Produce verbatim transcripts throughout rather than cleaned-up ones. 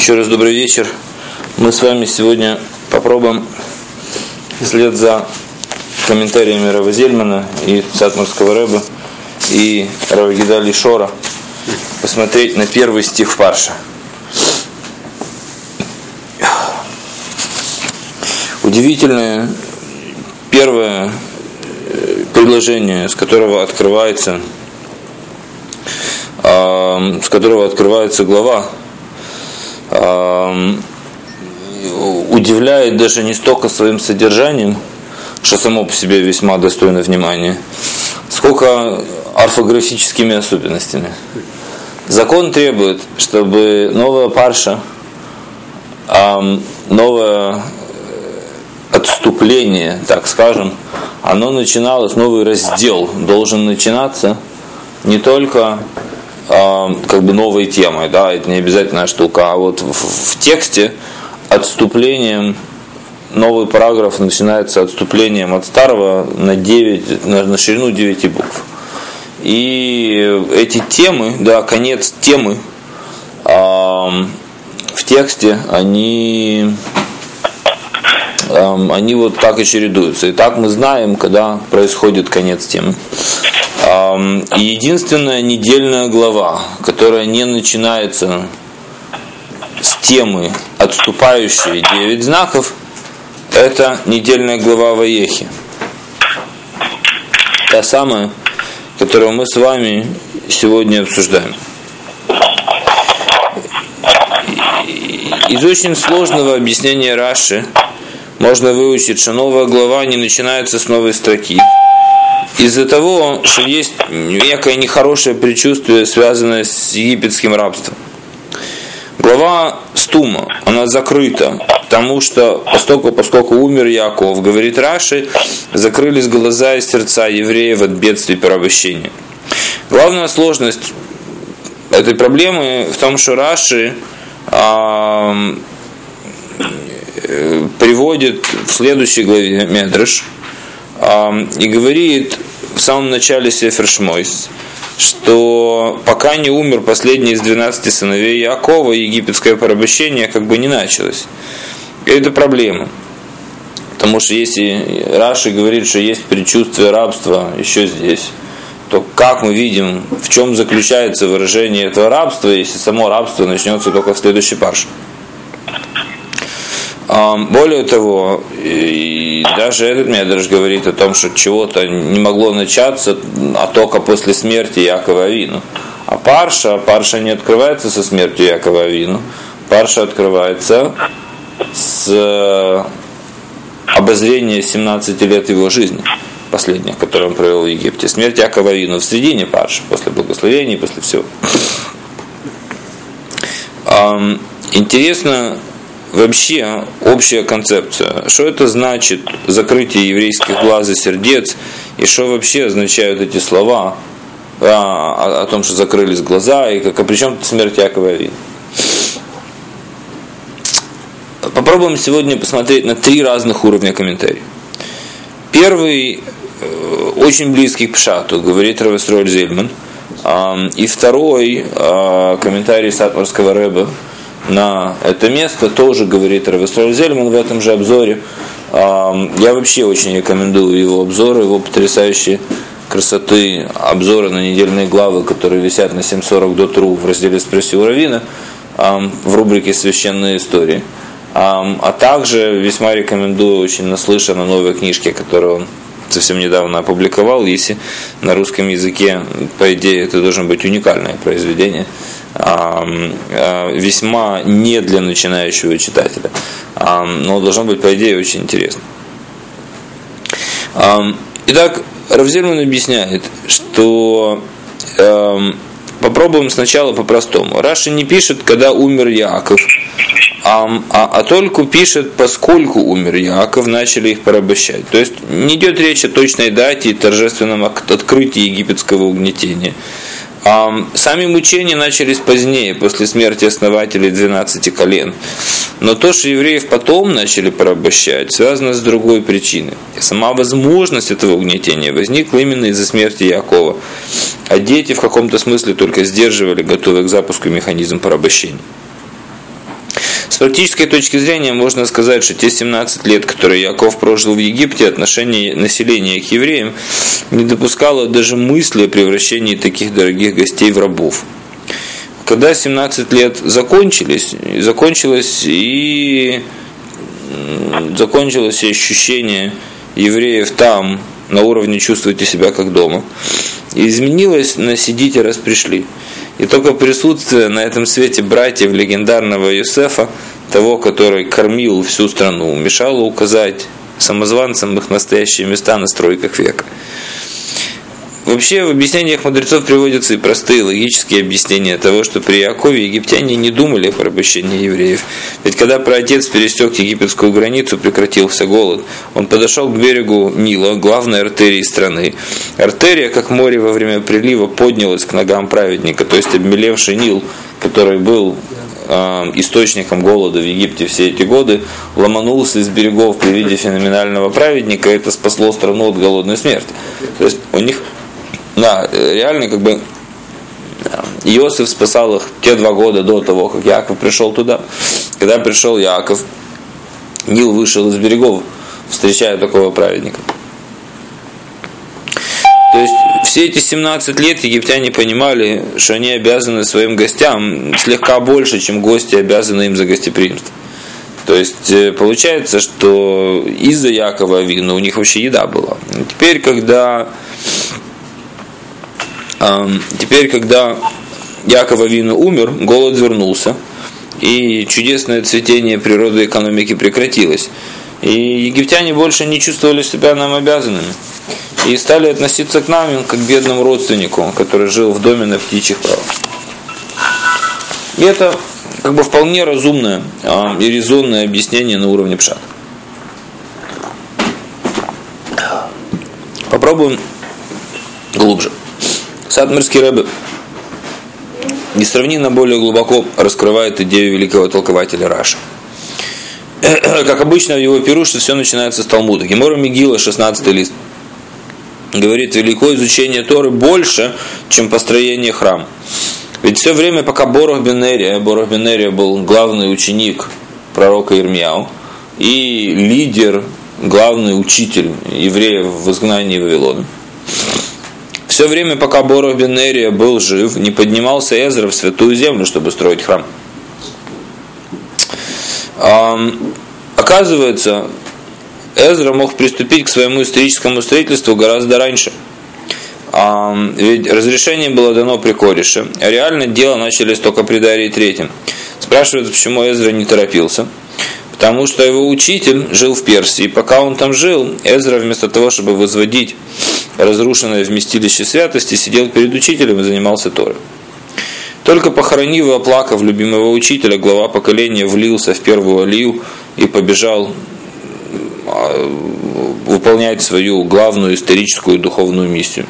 Еще раз добрый вечер. Мы с вами сегодня попробуем вслед за комментариями Рава Зельмана и Сатмарского Ребе и Рава Гидали Шора посмотреть на первый стих Парша. Удивительное первое предложение, с которого открывается, с которого открывается глава, удивляет даже не столько своим содержанием, что само по себе весьма достойно внимания, сколько орфографическими особенностями. Закон требует, чтобы новая парша, новое отступление, так скажем, оно начиналось, новый раздел должен начинаться не только как бы новой темой, да, это не обязательная штука, а вот в, в тексте отступлением, новый параграф начинается отступлением от старого на девять, на, на ширину девяти букв. И эти темы, да, конец темы э, в тексте, они, э, они вот так и чередуются. И так мы знаем, когда происходит конец темы. И единственная недельная глава, которая не начинается с темы «Отступающие девять знаков», это недельная глава Ваехи. Та самая, которую мы с вами сегодня обсуждаем. Из очень сложного объяснения Раши можно выучить, что новая глава не начинается с новой строки. Из-за того, что есть некое нехорошее предчувствие, связанное с египетским рабством. Глава Стума, она закрыта, потому что, поскольку, поскольку умер Яков, говорит Раши, закрылись глаза и сердца евреев от бедствий и порабощения. Главная сложность этой проблемы в том, что Раши э, приводит в следующей главе Медраш э, и говорит в самом начале Сефер Шмойс, что пока не умер последний из двенадцати сыновей Якова, египетское порабощение как бы не началось. И это проблема. Потому что если Раши говорит, что есть предчувствие рабства еще здесь, то как мы видим, в чем заключается выражение этого рабства, если само рабство начнется только в следующей парше? Более того, и даже этот Медраш говорит о том, что чего-то не могло начаться, а только после смерти Якова Авину. А парша, парша не открывается со смертью Якова Авину, парша открывается с обозрения семнадцати лет его жизни, последних, которые он провел в Египте. Смерть Якова Авину в середине парши, после благословения, после всего. Интересно вообще общая концепция. Что это значит закрытие еврейских глаз и сердец? И что вообще означают эти слова о, о том, что закрылись глаза? И как, а при чем тут смерть Якова Авину? Попробуем сегодня посмотреть на три разных уровня комментариев. Первый очень близкий к Пшату, говорит Рав Исроэль Зельман. И второй комментарий Сатмарского Ребе на это место тоже говорит Рав Исроэль Зельман в этом же обзоре. Я вообще очень рекомендую его обзоры, его потрясающие красоты обзоры на недельные главы, которые висят на семь сорок дот ру в разделе «Спроси у Равина» в рубрике «Священные истории». А также весьма рекомендую очень наслышанно новой книжке, которую он совсем недавно опубликовал. Если на русском языке, по идее, это должно быть уникальное произведение, весьма не для начинающего читателя, но должно быть, по идее, очень интересно. Итак, Рав Зельман объясняет, что попробуем сначала по-простому. Раши не пишет, когда умер Яаков, а, а, а только пишет, поскольку умер Яаков, начали их порабощать. То есть не идет речь о точной дате и торжественном открытии египетского угнетения. А сами мучения начались позднее, после смерти основателей двенадцати колен. Но то, что евреев потом начали порабощать, связано с другой причиной. Сама возможность этого угнетения возникла именно из-за смерти Якова. А дети в каком-то смысле только сдерживали готовый к запуску механизм порабощения. практической точки зрения можно сказать, что те семнадцать лет, которые Яков прожил в Египте, отношение населения к евреям не допускало даже мысли о превращении таких дорогих гостей в рабов. Когда семнадцать лет закончились, закончилось и закончилось и ощущение евреев там, на уровне «чувствуйте себя как дома», и изменилось на «сидите, раз пришли». И только присутствие на этом свете братьев легендарного Йосефа, того, который кормил всю страну, мешало указать самозванцам их настоящие места на стройках века. Вообще в объяснениях мудрецов приводятся и простые логические объяснения того, что при Якове египтяне не думали о порабощении евреев. Ведь когда праотец пересек египетскую границу, прекратился голод, он подошел к берегу Нила, главной артерии страны. Артерия, как море во время прилива, поднялась к ногам праведника, то есть обмелевший Нил, который был э, источником голода в Египте все эти годы, ломанулся из берегов при виде феноменального праведника, и это спасло страну от голодной смерти. То есть у них Да, реально как бы Иосиф спасал их те два года до того, как Яков пришел туда. Когда пришел Яков, Нил вышел из берегов, встречая такого праведника. То есть все эти семнадцать лет египтяне понимали, что они обязаны своим гостям слегка больше, чем гости обязаны им за гостеприимство. То есть получается, что из-за Якова Авину у них вообще еда была. Теперь, когда Теперь, когда Яков Авину умер, голод вернулся, и чудесное цветение природы и экономики прекратилось. И египтяне больше не чувствовали себя нам обязанными. И стали относиться к нам как к бедному родственнику, который жил в доме на птичьих правах. И это как бы вполне разумное и резонное объяснение на уровне пшата. Попробуем глубже. Сатмарский Ребе несравненно более глубоко раскрывает идею великого толкователя Раши. Как обычно в его пируше все начинается с Талмуда. Гемора Мегила, шестнадцатый лист, говорит: великое изучение Торы больше, чем построение храма. Ведь все время, пока Борух бен Нерия, Борух бен Нерия был главный ученик пророка Ирмияу и лидер, главный учитель евреев в изгнании Вавилона. Все время, пока Борух бен Нерия был жив, не поднимался Эзра в святую землю, чтобы строить храм. Оказывается, Эзра мог приступить к своему историческому строительству гораздо раньше. Ведь разрешение было дано при Кореше, а реально дело начались только при Дарии третьем. Спрашивают, почему Эзра не торопился. Потому что его учитель жил в Персии. И пока он там жил, Эзра вместо того, чтобы возводить разрушенное вместилище святости, сидел перед учителем и занимался Торой. Только похоронив и оплакав любимого учителя, глава поколения влился в первую алию и побежал выполнять свою главную историческую и духовную миссию.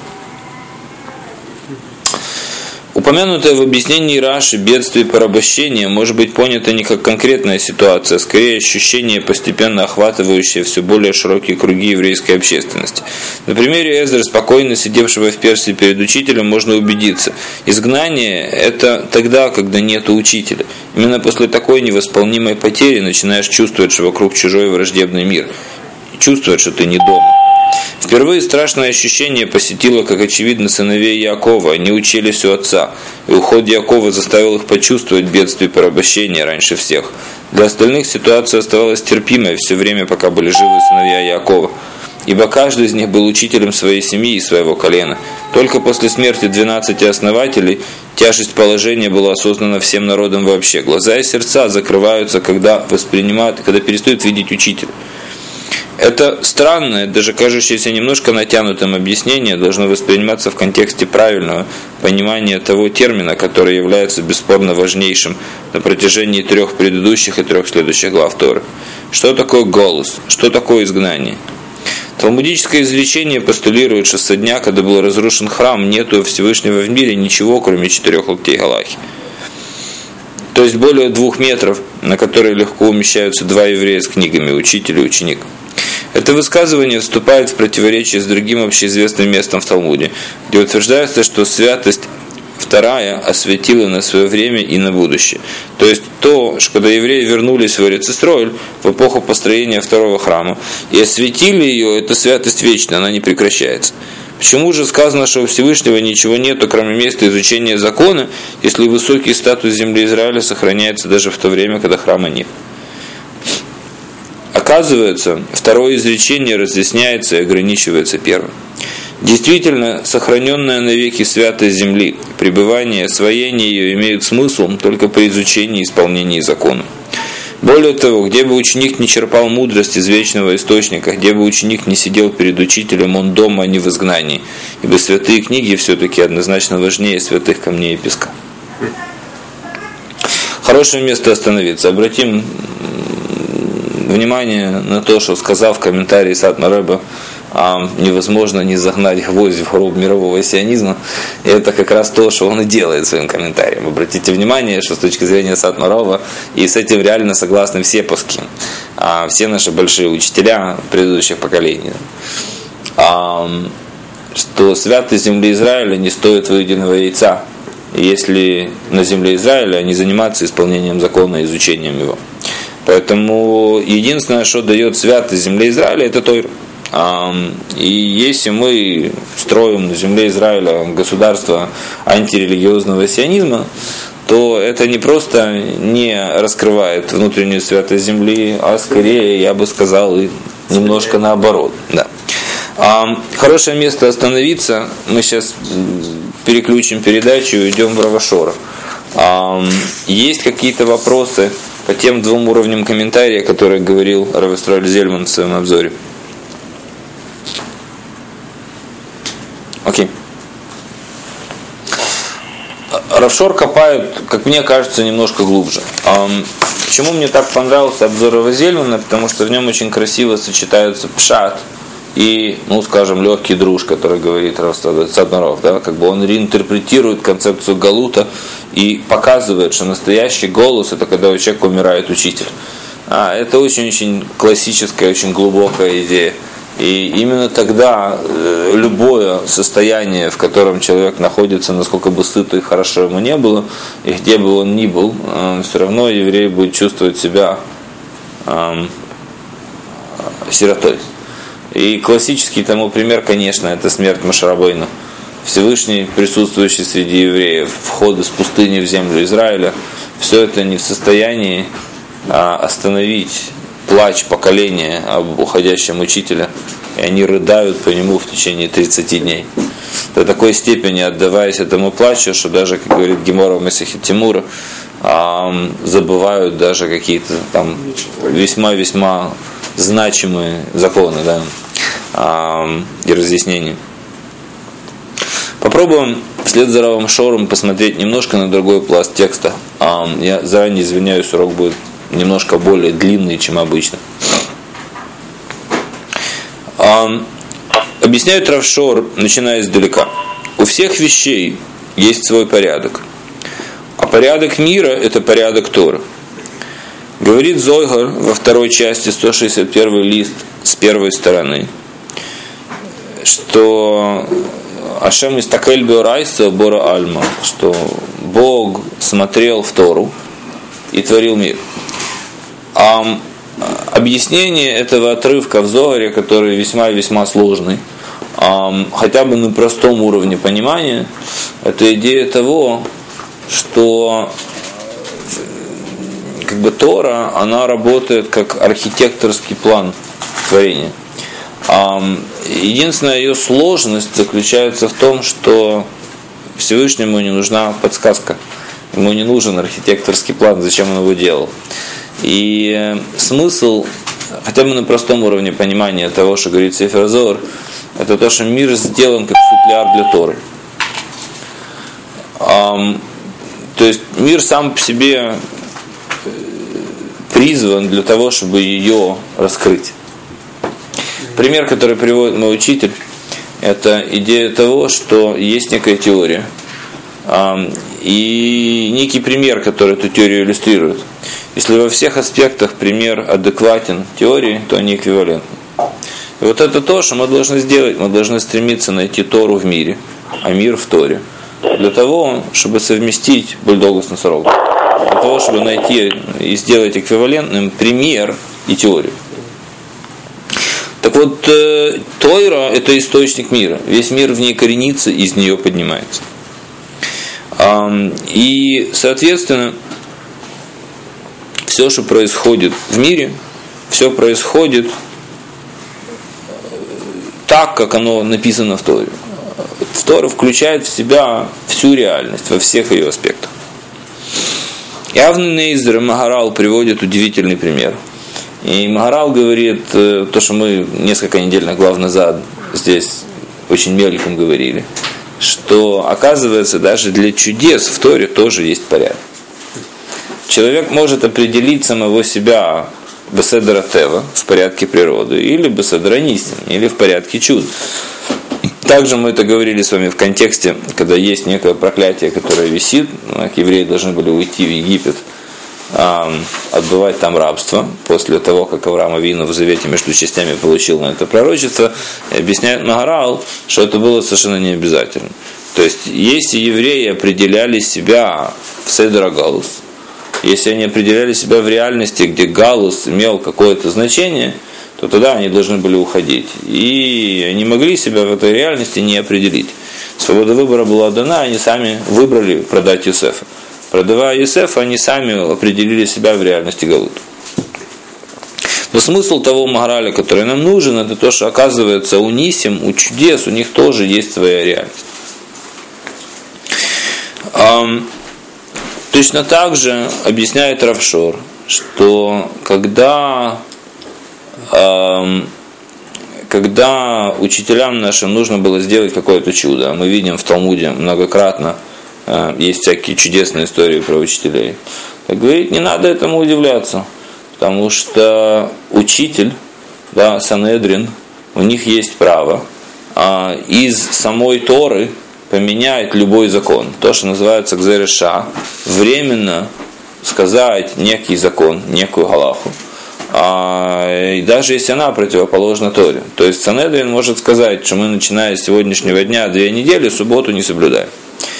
Упомянутое в объяснении Раши бедствие порабощения может быть понято не как конкретная ситуация, а скорее ощущение, постепенно охватывающее все более широкие круги еврейской общественности. На примере Эзры, спокойно сидевшего в Персии перед учителем, можно убедиться. Изгнание – это тогда, когда нет учителя. Именно после такой невосполнимой потери начинаешь чувствовать, что вокруг чужой враждебный мир. Чувствовать, что ты не дома. Впервые страшное ощущение посетило, как очевидно, сыновей Якова. Они учились у отца, и уход Якова заставил их почувствовать бедствие порабощения раньше всех. Для остальных ситуация оставалась терпимой все время, пока были живы сыновья Якова, ибо каждый из них был учителем своей семьи и своего колена. Только после смерти двенадцати основателей тяжесть положения была осознана всем народом вообще. Глаза и сердца закрываются, когда воспринимают, когда перестают видеть учителя. Это странное, даже кажущееся немножко натянутым объяснение должно восприниматься в контексте правильного понимания того термина, который является бесспорно важнейшим на протяжении трех предыдущих и трех следующих глав Торы. Что такое голос? Что такое изгнание? Талмудическое изречение постулирует, что со дня, когда был разрушен храм, нету Всевышнего в мире ничего, кроме четырех локтей Галахи. То есть более двух метров, на которые легко умещаются два еврея с книгами, учитель и ученик. Это высказывание вступает в противоречие с другим общеизвестным местом в Талмуде, где утверждается, что святость вторая осветила на свое время и на будущее. То есть то, что когда евреи вернулись в Эрец Исроэль в эпоху построения второго храма и осветили ее, это святость вечная, она не прекращается. Почему же сказано, что у Всевышнего ничего нету, кроме места изучения закона, если высокий статус земли Израиля сохраняется даже в то время, когда храма нет? Оказывается, второе изречение разъясняется и ограничивается первым. Действительно, сохраненная навеки святость земли, пребывание, освоение ее имеют смысл только при изучении и исполнении закона. Более того, где бы ученик не черпал мудрость из вечного источника, где бы ученик не сидел перед учителем, он дома, а не в изгнании, ибо святые книги все-таки однозначно важнее святых камней и песка. Хорошее место остановиться. Обратим внимание на то, что сказал в комментарии Сатмар Ребе, а невозможно не загнать гвоздь в гроб мирового сионизма. И это как раз то, что он и делает своим комментарием. Обратите внимание, что с точки зрения Сатмар Ребе, и с этим реально согласны все паски, а все наши большие учителя предыдущих поколений, а, что святость земли Израиля не стоит выеденного яйца, если на земле Израиля не заниматься исполнением закона и изучением его. Поэтому единственное, что дает святость земле Израиля, это Тойра. И если мы строим на земле Израиля государство антирелигиозного сионизма, то это не просто не раскрывает внутреннюю святость земли, а скорее, я бы сказал, и немножко наоборот. Да. Хорошее место остановиться. Мы сейчас переключим передачу и идем в Рав Шора. Есть какие-то вопросы по тем двум уровням комментария, которые говорил Рав Исроэль Зельман в своем обзоре? Окей. Рав Шор копает, как мне кажется, немножко глубже. Почему мне так понравился обзор Рава Зельмана? Потому что в нем очень красиво сочетаются пшат и, ну, скажем, легкий друж, который говорит Рав Сатмаров, да, как бы он реинтерпретирует концепцию галута и показывает, что настоящий голос — это когда у человека умирает учитель. А, это очень-очень классическая, очень глубокая идея. И именно тогда э, любое состояние, в котором человек находится, насколько бы сыто и хорошо ему не было, и где бы он ни был, э, все равно еврей будет чувствовать себя э, сиротой. И классический тому пример, конечно, это смерть Моше Рабейну. Всевышний, присутствующий среди евреев, вход из пустыни в землю Израиля, все это не в состоянии а, остановить плач поколения об уходящем учителе, и они рыдают по нему в течение тридцати дней. До такой степени отдаваясь этому плачу, что даже, как говорит Гемора в Месехе Тимура, забывают даже какие-то там весьма-весьма значимые законы, да, и разъяснения. Попробуем вслед за Равом Шором посмотреть немножко на другой пласт текста. Я заранее извиняюсь, урок будет немножко более длинный, чем обычно. Объясняет Рав Шор, начиная издалека. У всех вещей есть свой порядок. А порядок мира – это порядок Торы. Говорит Зойгар во второй части, сто шестьдесят первый лист с первой стороны, что Ашем истакель беорайса бора альма, что Бог смотрел в Тору и творил мир. А объяснение этого отрывка в Зогаре, который весьма-весьма сложный, хотя бы на простом уровне понимания, это идея того, что как бы Тора, она работает как архитекторский план творения. Единственная ее сложность заключается в том, что Всевышнему не нужна подсказка. Ему не нужен архитекторский план, зачем он его делал. И смысл, хотя бы на простом уровне понимания того, что говорит Сефер Зоар, это то, что мир сделан как футляр для Торы. То есть мир сам по себе призван для того, чтобы ее раскрыть. Пример, который приводит мой учитель, это идея того, что есть некая теория и некий пример, который эту теорию иллюстрирует. Если во всех аспектах пример адекватен теории, то они эквивалентны. И вот это то, что мы должны сделать. Мы должны стремиться найти Тору в мире, а мир в Торе. для того, чтобы совместить бульдога с носорогом. Для того, чтобы найти и сделать эквивалентным пример и теорию. Так вот, э, Тойра – это источник мира. Весь мир в ней коренится, из нее поднимается. Э, и, соответственно, все, что происходит в мире, все происходит так, как оно написано в Торе. Тора включает в себя всю реальность, во всех ее аспектах. Явный Нейзер и Магарал приводят удивительный пример. И Магарал говорит, то, что мы несколько недель на глав назад здесь очень мельком говорили, что, оказывается, даже для чудес в Торе тоже есть порядок. Человек может определить самого себя беседера тева, в порядке природы, или беседера нисим, или в порядке чуд. Также мы это говорили с вами в контексте, когда есть некое проклятие, которое висит, евреи должны были уйти в Египет, отбывать там рабство, после того, как Авраам Авину в завете между частями получил на это пророчество, и объясняет Магарал, что это было совершенно не обязательно. То есть, если евреи определяли себя в Седер Галус, если они определяли себя в реальности, где Галус имел какое-то значение, то тогда они должны были уходить. И они могли себя в этой реальности не определить. Свобода выбора была дана, они сами выбрали продать Йосефа. Продавая Йосефа, они сами определили себя в реальности Галута. Но смысл того Магараля, который нам нужен, это то, что, оказывается, у Нисим, у чудес, у них тоже есть своя реальность. Точно так же объясняет Рав Шор, что когда, э, когда учителям нашим нужно было сделать какое-то чудо, мы видим в Талмуде многократно, э, есть всякие чудесные истории про учителей, так говорит, не надо этому удивляться, потому что учитель, да, Санедрин, у них есть право э, из самой Торы поменять любой закон. То, что называется гзереша, временно сказать некий закон, некую галаху, а, и даже если она противоположна Торе. То есть Санедрин может сказать, что мы, начиная с сегодняшнего дня, две недели, субботу не соблюдаем.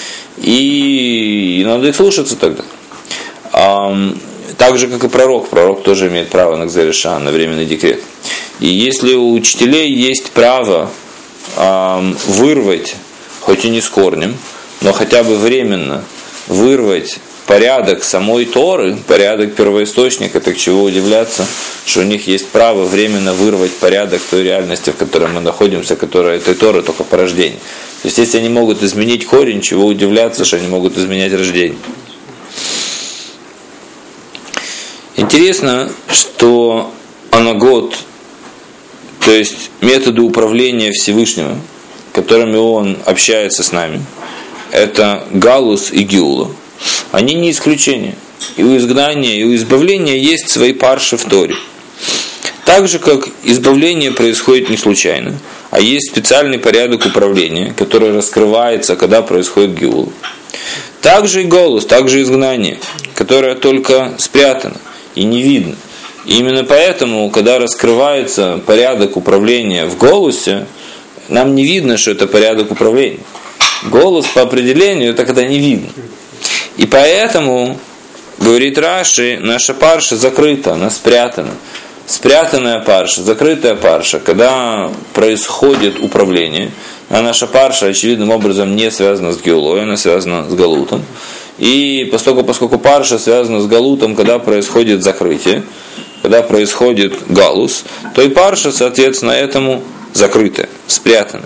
И, и надо их слушаться тогда. А, так же, как и пророк. Пророк тоже имеет право на гзереша, на временный декрет. И если у учителей есть право а, вырвать, хоть и не с корнем, но хотя бы временно вырвать порядок самой Торы, порядок первоисточника, так чего удивляться, что у них есть право временно вырвать порядок той реальности, в которой мы находимся, которая этой Торы только по рождению. То есть, если они могут изменить корень, чего удивляться, что они могут изменять рождение. Интересно, что анагот, то есть методы управления Всевышним, которыми он общается с нами, это Галус и Геула. Они не исключение. И у изгнания, и у избавления есть свои парши в Торе. Так же, как избавление происходит не случайно, а есть специальный порядок управления, который раскрывается, когда происходит Геула. Так же и Галус, так же и изгнание, которое только спрятано и не видно. И именно поэтому, когда раскрывается порядок управления в Галусе, нам не видно, что это порядок управления. Голос по определению это когда не видно. И поэтому, говорит Раши, наша парша закрыта, она спрятана. Спрятанная парша, закрытая парша, когда происходит управление, а наша парша очевидным образом не связана с Геулой, она связана с Галутом. И поскольку, поскольку парша связана с Галутом, когда происходит закрытие, когда происходит Галус, то и парша, соответственно, этому закрытая, спрятана.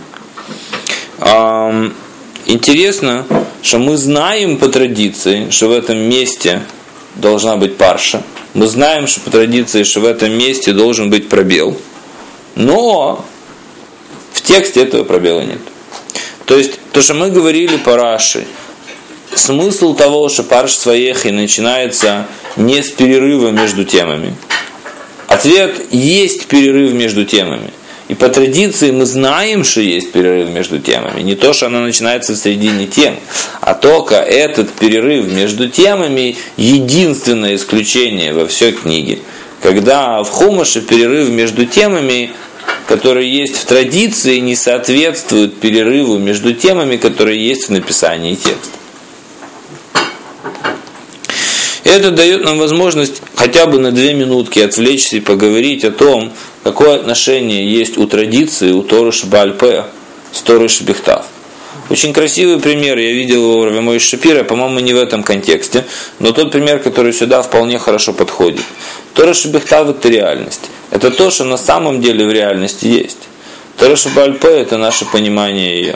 Интересно, что мы знаем по традиции, что в этом месте должна быть парша. Мы знаем, что по традиции, что в этом месте должен быть пробел. Но в тексте этого пробела нет. То есть, то, что мы говорили по Раши, смысл того, что парш Сваехи начинается не с перерыва между темами. Ответ – есть перерыв между темами. И по традиции мы знаем, что есть перерыв между темами. Не то, что она начинается в середине тем, а только этот перерыв между темами – единственное исключение во всей книге. Когда в Хумаше перерыв между темами которые есть в традиции, не соответствуют перерыву между темами, которые есть в написании текста. Это дает нам возможность хотя бы на две минутки отвлечься и поговорить о том, какое отношение есть у традиции, у Торы Шебааль-Пе с Торой Шебехтав. Очень красивый пример, я видел его у Рави Мойше Шапира, по-моему, не в этом контексте, но тот пример, который сюда вполне хорошо подходит. Тора Шебехтав – это реальность. Это то, что на самом деле в реальности есть. Тора Шебааль-Пе – это наше понимание ее.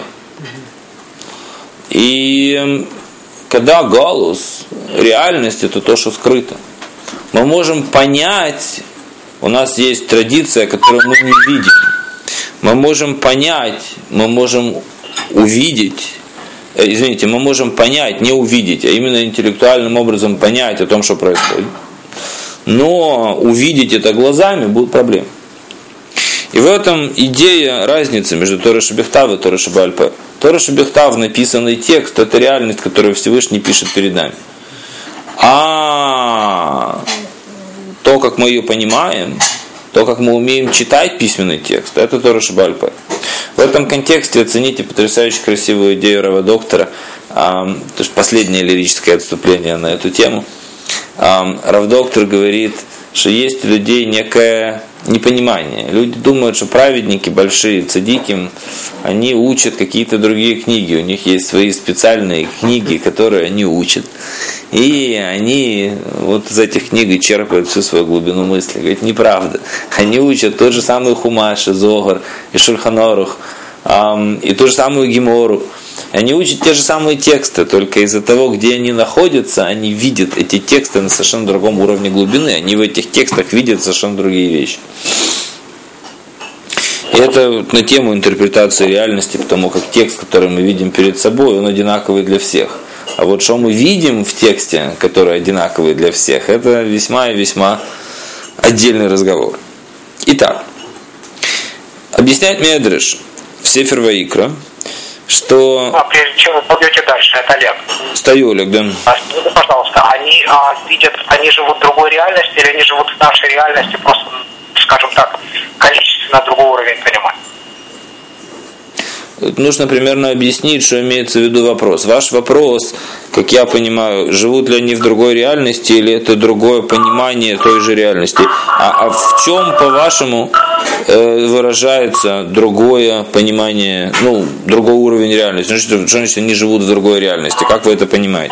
И когда галус, реальность – это то, что скрыто. Мы можем понять, у нас есть традиция, которую мы не видим. Мы можем понять, мы можем увидеть, э, извините, мы можем понять, не увидеть, а именно интеллектуальным образом понять о том, что происходит. Но увидеть это глазами будут проблемы. И в этом идея разницы между Торой Шебехтав и Торой Шебааль-Пе. Тора Шебехтав, написанный текст, это реальность, которую Всевышний пишет перед нами. А то, как мы ее понимаем, то, как мы умеем читать письменный текст, это Тора Шебааль-Пе. В этом контексте оцените потрясающе красивую идею Рава Доктора, то есть последнее лирическое отступление на эту тему. Рав Доктор говорит, что есть у людей некое непонимание. Люди думают, что праведники большие, цадики, они учат какие-то другие книги. У них есть свои специальные книги, которые они учат. И они вот из этих книг черпают всю свою глубину мысли. Говорит, неправда. Они учат тот же самый Хумаш, и Зогар, и Шульхан Арух, и ту же самую Гемору. Они учат те же самые тексты, только из-за того, где они находятся, они видят эти тексты на совершенно другом уровне глубины. Они в этих текстах видят совершенно другие вещи. И это на тему интерпретации реальности, потому как текст, который мы видим перед собой, он одинаковый для всех. А вот что мы видим в тексте, который одинаковый для всех, это весьма и весьма отдельный разговор. Итак, объясняет Медреш в Сефер Ваикра, что... А прежде чем вы пойдете дальше, это Олег. Стою, Олег, да. Скажите, пожалуйста, они а, видят, они живут в другой реальности или они живут в нашей реальности, просто, скажем так, количественно другой уровень понимания? Нужно примерно объяснить, что имеется в виду вопрос. Ваш вопрос, как я понимаю, живут ли они в другой реальности или это другое понимание той же реальности? А, а в чем, по-вашему, э, выражается другое понимание, ну, другой уровень реальности? Что, что значит они живут в другой реальности? Как вы это понимаете?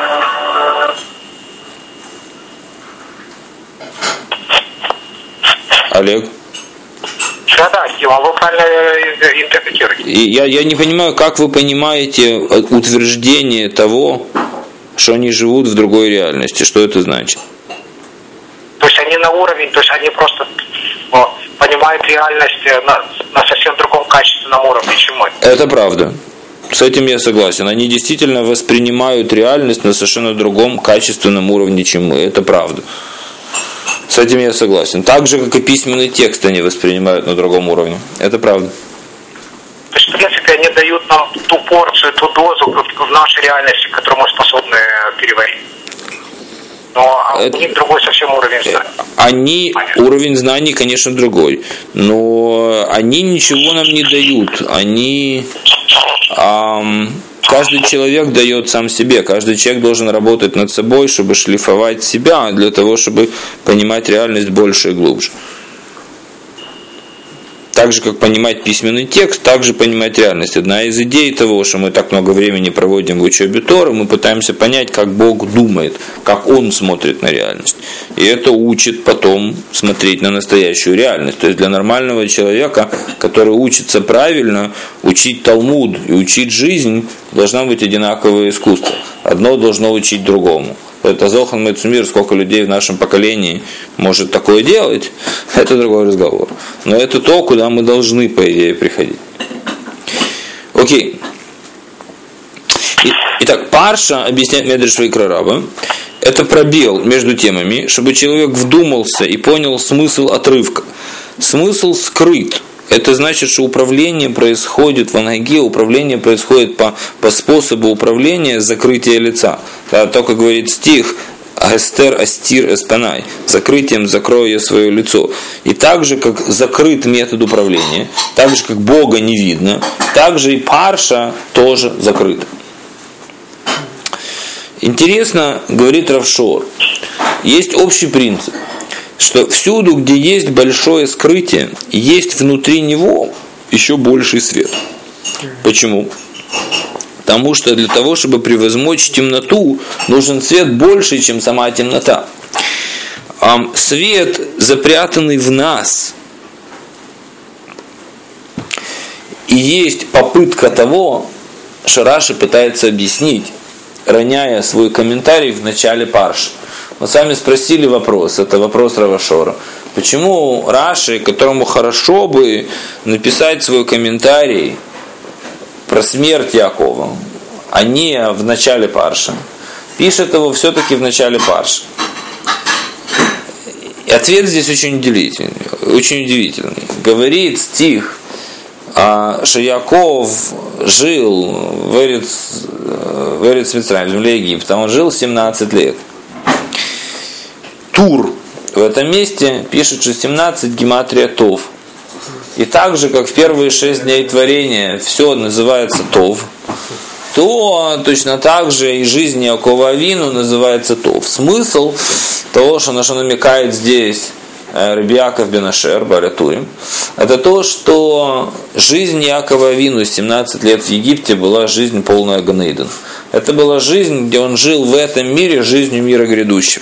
Олег? Да, да, Дима, вы правильно интерпретируете. И я, я не понимаю, как вы понимаете утверждение того, что они живут в другой реальности. Что это значит? То есть они на уровень, то есть они просто о, понимают реальность на, на совсем другом качественном уровне, чем мы. Это правда. С этим я согласен. Они действительно воспринимают реальность на совершенно другом качественном уровне, чем мы. Это правда. С этим я согласен. Так же, как и письменный текст они воспринимают на другом уровне. Это правда. То есть, в принципе, они дают нам ту порцию, ту дозу в нашей реальности, которую мы способны переварить. Но это... у них другой совсем уровень знаний. Они, уровень знаний, конечно, другой. Но они ничего нам не дают. Они... Ам... Каждый человек дает сам себе, каждый человек должен работать над собой, чтобы шлифовать себя, для того, чтобы понимать реальность больше и глубже. Так же, как понимать письменный текст, так же понимать реальность. Одна из идей того, что мы так много времени проводим в учебе Торы, мы пытаемся понять, как Бог думает, как Он смотрит на реальность. И это учит потом смотреть на настоящую реальность. То есть для нормального человека, который учится правильно, учить Талмуд и учить жизнь, должна быть одинаковое искусство. Одно должно учить другому. Это Зохан Мецумир, сколько людей в нашем поколении может такое делать, это другой разговор. Но это то, куда мы должны, по идее, приходить. Окей. Итак, Парша, объясняет Медреш Ваикра Раба, это пробел между темами, чтобы человек вдумался и понял смысл отрывка. Смысл скрыт. Это значит, что управление происходит в анаге, управление происходит по, по способу управления закрытия лица. Да, только говорит стих, Эстер астир эспанай, закрытием закрою я свое лицо. И так же, как закрыт метод управления, так же, как Бога не видно, так же и парша тоже закрыта. Интересно, говорит Рав Шор, есть общий принцип, что всюду, где есть большое скрытие, есть внутри него еще больший свет. Почему? Потому что для того, чтобы превозмочь темноту, нужен свет больше, чем сама темнота. Свет, запрятанный в нас, и есть попытка того, что Раши пытается объяснить, роняя свой комментарий в начале парши. Мы с вами спросили вопрос, это вопрос Рава Шора. Почему Раши, которому хорошо бы написать свой комментарий про смерть Якова, а не в начале парши, пишет его все-таки в начале парши? И ответ здесь очень удивительный. Очень удивительный. Говорит стих, что Яков жил в Эрец, в Эрец Мицраим, в земле Египта. Он жил семнадцать лет. Тур в этом месте пишет, что семнадцать гематрия Тов. И так же, как в первые шесть дней творения все называется Тов, то точно так же и жизнь Якова Авину называется Тов. Смысл того, что на что намекает здесь Раби Яаков бен Ашер, Бааль ха-Турим, это то, что жизнь Якова Авину семнадцать лет в Египте была жизнь полная Ган Эйден. Это была жизнь, где он жил в этом мире жизнью мира грядущего.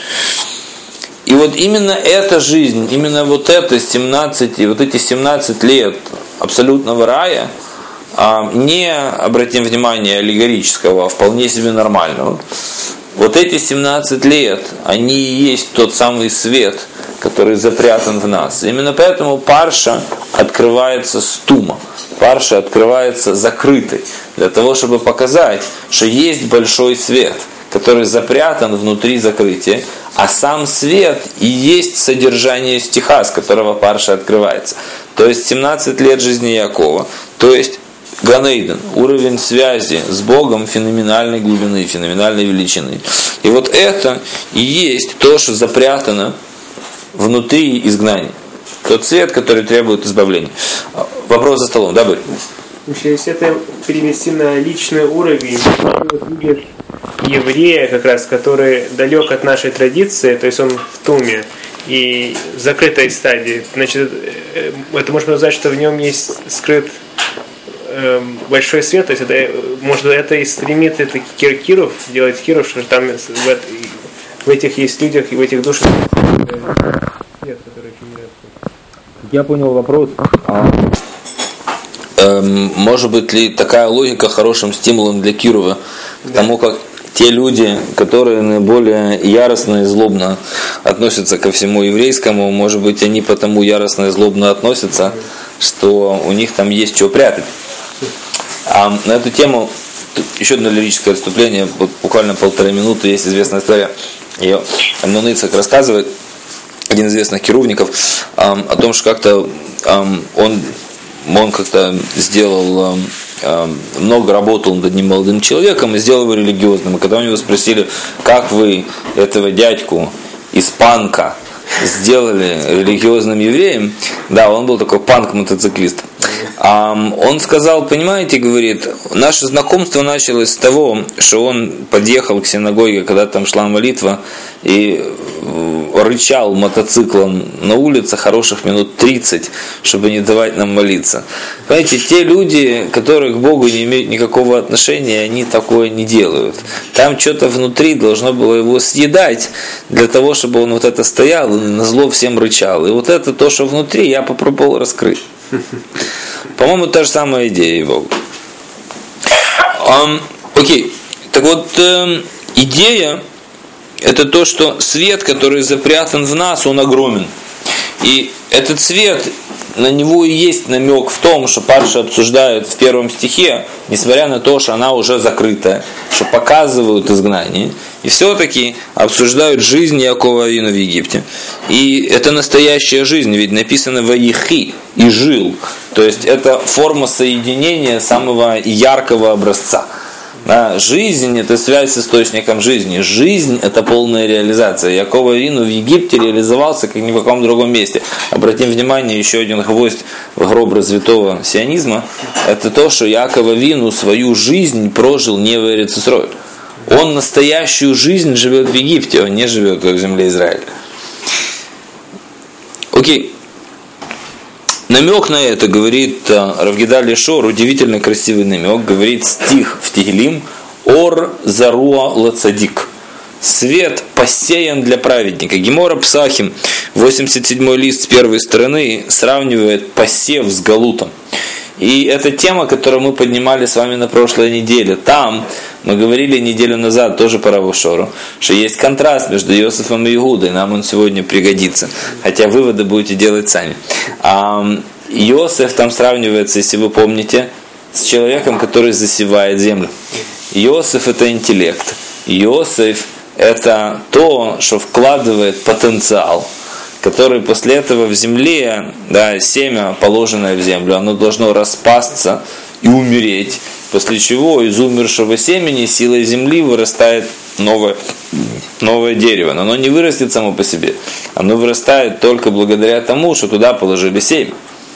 И вот именно эта жизнь, именно вот это семнадцать, вот эти семнадцать лет абсолютного рая, не, обратим внимание, аллегорического, а вполне себе нормального, вот эти семнадцать лет, они и есть тот самый свет, который запрятан в нас. Именно поэтому парша открывается с тума, парша открывается закрытой, для того, чтобы показать, что есть большой свет, который запрятан внутри закрытия, а сам свет и есть содержание стиха, с которого парша открывается. То есть семнадцать лет жизни Якова, то есть Ган Эйден, уровень связи с Богом феноменальной глубины, феноменальной величины. И вот это и есть то, что запрятано внутри изгнания. Тот свет, который требует избавления. Вопрос за столом, да, Борь? Если это перевести на личный уровень, видит еврея, как раз, который далек от нашей традиции, то есть он в туме и в закрытой стадии, значит, это можно сказать, что в нем есть скрыт э, большой свет, то есть это, может, это и стремит это Киров, делать Киров, что там в, в этих есть людях и в этих душах свет, который очень нравится. Я понял вопрос. А, эм, может быть ли такая логика хорошим стимулом для Кирова к да. тому, как те люди, которые наиболее яростно и злобно относятся ко всему еврейскому, может быть, они потому яростно и злобно относятся, что у них там есть что прятать. А на эту тему еще одно лирическое отступление, буквально полторы минуты, есть известная история. Ее Амнон Ицхак рассказывает, один из известных керувников, о том, что как-то он, он как-то сделал... много работал над одним молодым человеком и сделал его религиозным. И когда у него спросили, как вы этого дядьку из панка сделали религиозным евреем, да, он был такой панк-мотоциклист. Он сказал, понимаете, говорит, наше знакомство началось с того, что он подъехал к синагоге, когда там шла молитва, и рычал мотоциклом на улице хороших минут тридцать, чтобы не давать нам молиться. Понимаете, те люди, которые к Богу не имеют никакого отношения, они такое не делают. Там что-то внутри должно было его съедать, для того, чтобы он вот это стоял и назло всем рычал. И вот это то, что внутри, я попробовал раскрыть. По-моему, та же самая идея Бога. Um, окей, так вот, э, идея это то, что свет, который запрятан в нас, он огромен. И этот свет, на него и есть намек в том, что парша обсуждают в первом стихе, несмотря на то, что она уже закрытая, что показывают изгнание, и все-таки обсуждают жизнь Якова Авину в Египте. И это настоящая жизнь, ведь написано «Ваихи» и «жил». То есть это форма соединения самого яркого образца. Да, жизнь – это связь с источником жизни. Жизнь – это полная реализация. Яаков Авину в Египте реализовался как ни в каком другом месте. Обратим внимание, еще один гвоздь в гроб развитого сионизма – это то, что Яаков Авину свою жизнь прожил не в Эрец Исроэль. Он настоящую жизнь живет в Египте, он не живет в земле Израиля. Окей. Намек на это говорит Рав Гидалия Шор, удивительно красивый намек, говорит стих в Тегилим: «Ор заруа лацадик». Свет посеян для праведника. Гемора Псахим, восемьдесят седьмой лист с первой стороны, сравнивает посев с галутом. И это тема, которую мы поднимали с вами на прошлой неделе. Там мы говорили неделю назад, тоже по Раву Шору, что есть контраст между Йосефом и Иудой. Нам он сегодня пригодится. Хотя выводы будете делать сами. А Йосеф там сравнивается, если вы помните, с человеком, который засевает землю. Йосеф – это интеллект. Йосеф – это то, что вкладывает потенциал, который после этого в земле, да, семя, положенное в землю, оно должно распасться и умереть, после чего из умершего семени силой земли вырастает новое, новое дерево. Но оно не вырастет само по себе, оно вырастает только благодаря тому, что туда положили семя.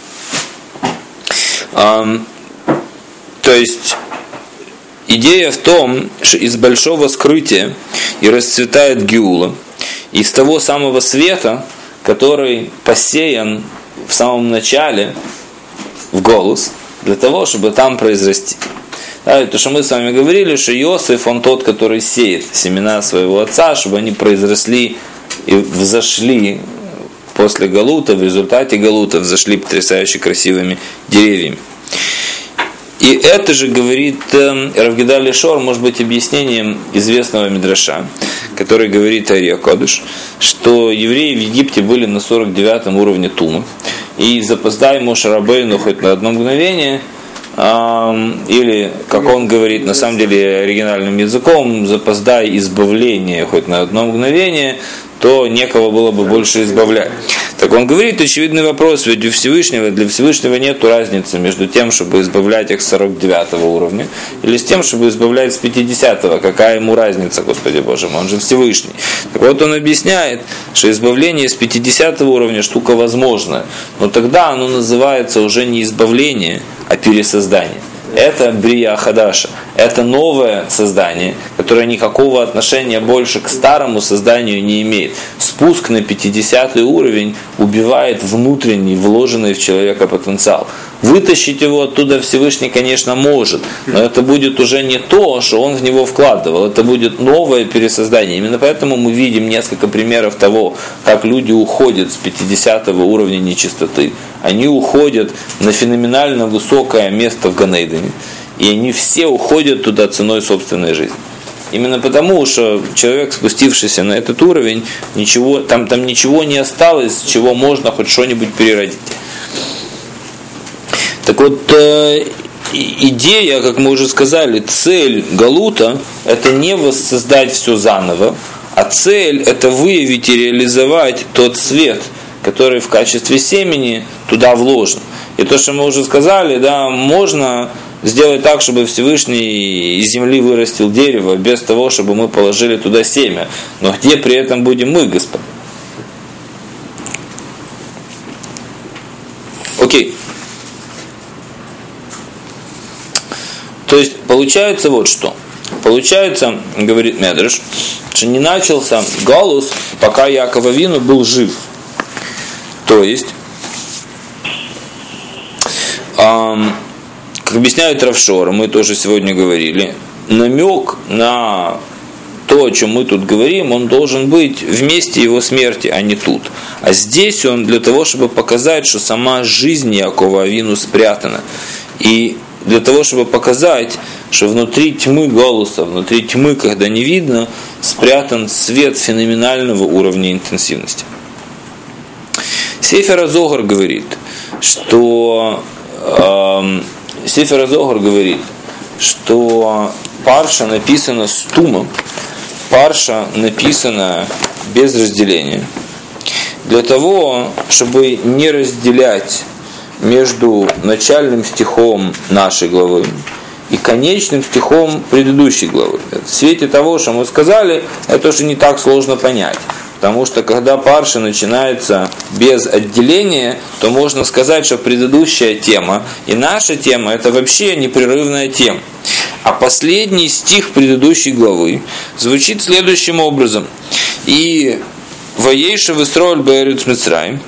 А, то есть идея в том, что из большого скрытия и расцветает геула, из того самого света, который посеян в самом начале в голос, для того, чтобы там произрасти. Да, то, что мы с вами говорили, что Иосиф, он тот, который сеет семена своего отца, чтобы они произросли и взошли после галута, в результате галута взошли потрясающе красивыми деревьями. И это же, говорит э, Рав Гидалия Шор, может быть объяснением известного мидраша, который говорит Ария Кодыш, что евреи в Египте были на сорок девятом уровне Тумы. И запоздай Моше Рабейну хоть на одно мгновение, э, или, как он говорит, на самом деле оригинальным языком, запоздай избавление хоть на одно мгновение, то некого было бы больше избавлять. Так он говорит, очевидный вопрос, ведь у Всевышнего, для Всевышнего нет разницы между тем, чтобы избавлять их с сорок девятого уровня, или с тем, чтобы избавлять с пятидесятого. Какая ему разница, Господи Боже мой, он же Всевышний. Так вот он объясняет, что избавление с пятидесятого уровня штука возможная, но тогда оно называется уже не избавление, а пересоздание. Это Брия Хадаша, это новое создание, которое никакого отношения больше к старому созданию не имеет. Спуск на пятидесятый уровень убивает внутренний, вложенный в человека потенциал. Вытащить его оттуда Всевышний, конечно, может, но это будет уже не то, что он в него вкладывал, это будет новое пересоздание. Именно поэтому мы видим несколько примеров того, как люди уходят с пятидесятого уровня нечистоты. Они уходят на феноменально высокое место в Ганейдене, и они все уходят туда ценой собственной жизни. Именно потому, что человек, спустившийся на этот уровень, ничего, там, там ничего не осталось, с чего можно хоть что-нибудь переродить. Так вот, э, идея, как мы уже сказали, цель Галута – это не воссоздать все заново, а цель – это выявить и реализовать тот свет, который в качестве семени туда вложен. И то, что мы уже сказали, да, можно сделать так, чтобы Всевышний из земли вырастил дерево, без того, чтобы мы положили туда семя. Но где при этом будем мы, Господь? Окей. То есть получается вот что. Получается, говорит Медреш, что не начался галус, пока Яаков Авину был жив. То есть, эм, как объясняет Рав Шор, мы тоже сегодня говорили, намек на то, о чем мы тут говорим, он должен быть в месте его смерти, а не тут. А здесь он для того, чтобы показать, что сама жизнь Яакова Авину спрятана. И для того, чтобы показать, что внутри тьмы голоса, внутри тьмы, когда не видно, спрятан свет феноменального уровня интенсивности. Сефер ха-Зогар говорит, что э, Сефер ха-Зогар говорит, что парша написана с тумом, парша написана без разделения, для того, чтобы не разделять между начальным стихом нашей главы и конечным стихом предыдущей главы. В свете того, что мы сказали, это уже не так сложно понять. Потому что когда парша начинается без отделения, то можно сказать, что предыдущая тема и наша тема – это вообще непрерывная тема. А последний стих предыдущей главы звучит следующим образом. И «Ваейшев Исроэль беэрец Мицраим»,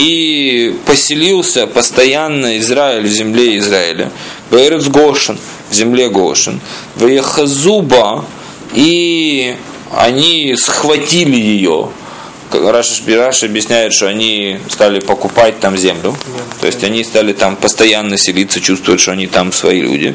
и поселился постоянно Израиль в земле Израиля, беэрец Гошен, в земле Гошен, «Ваехазуба», и они схватили ее. Раши, Раши объясняет, что они стали покупать там землю, то есть они стали там постоянно селиться, чувствуют, что они там свои люди.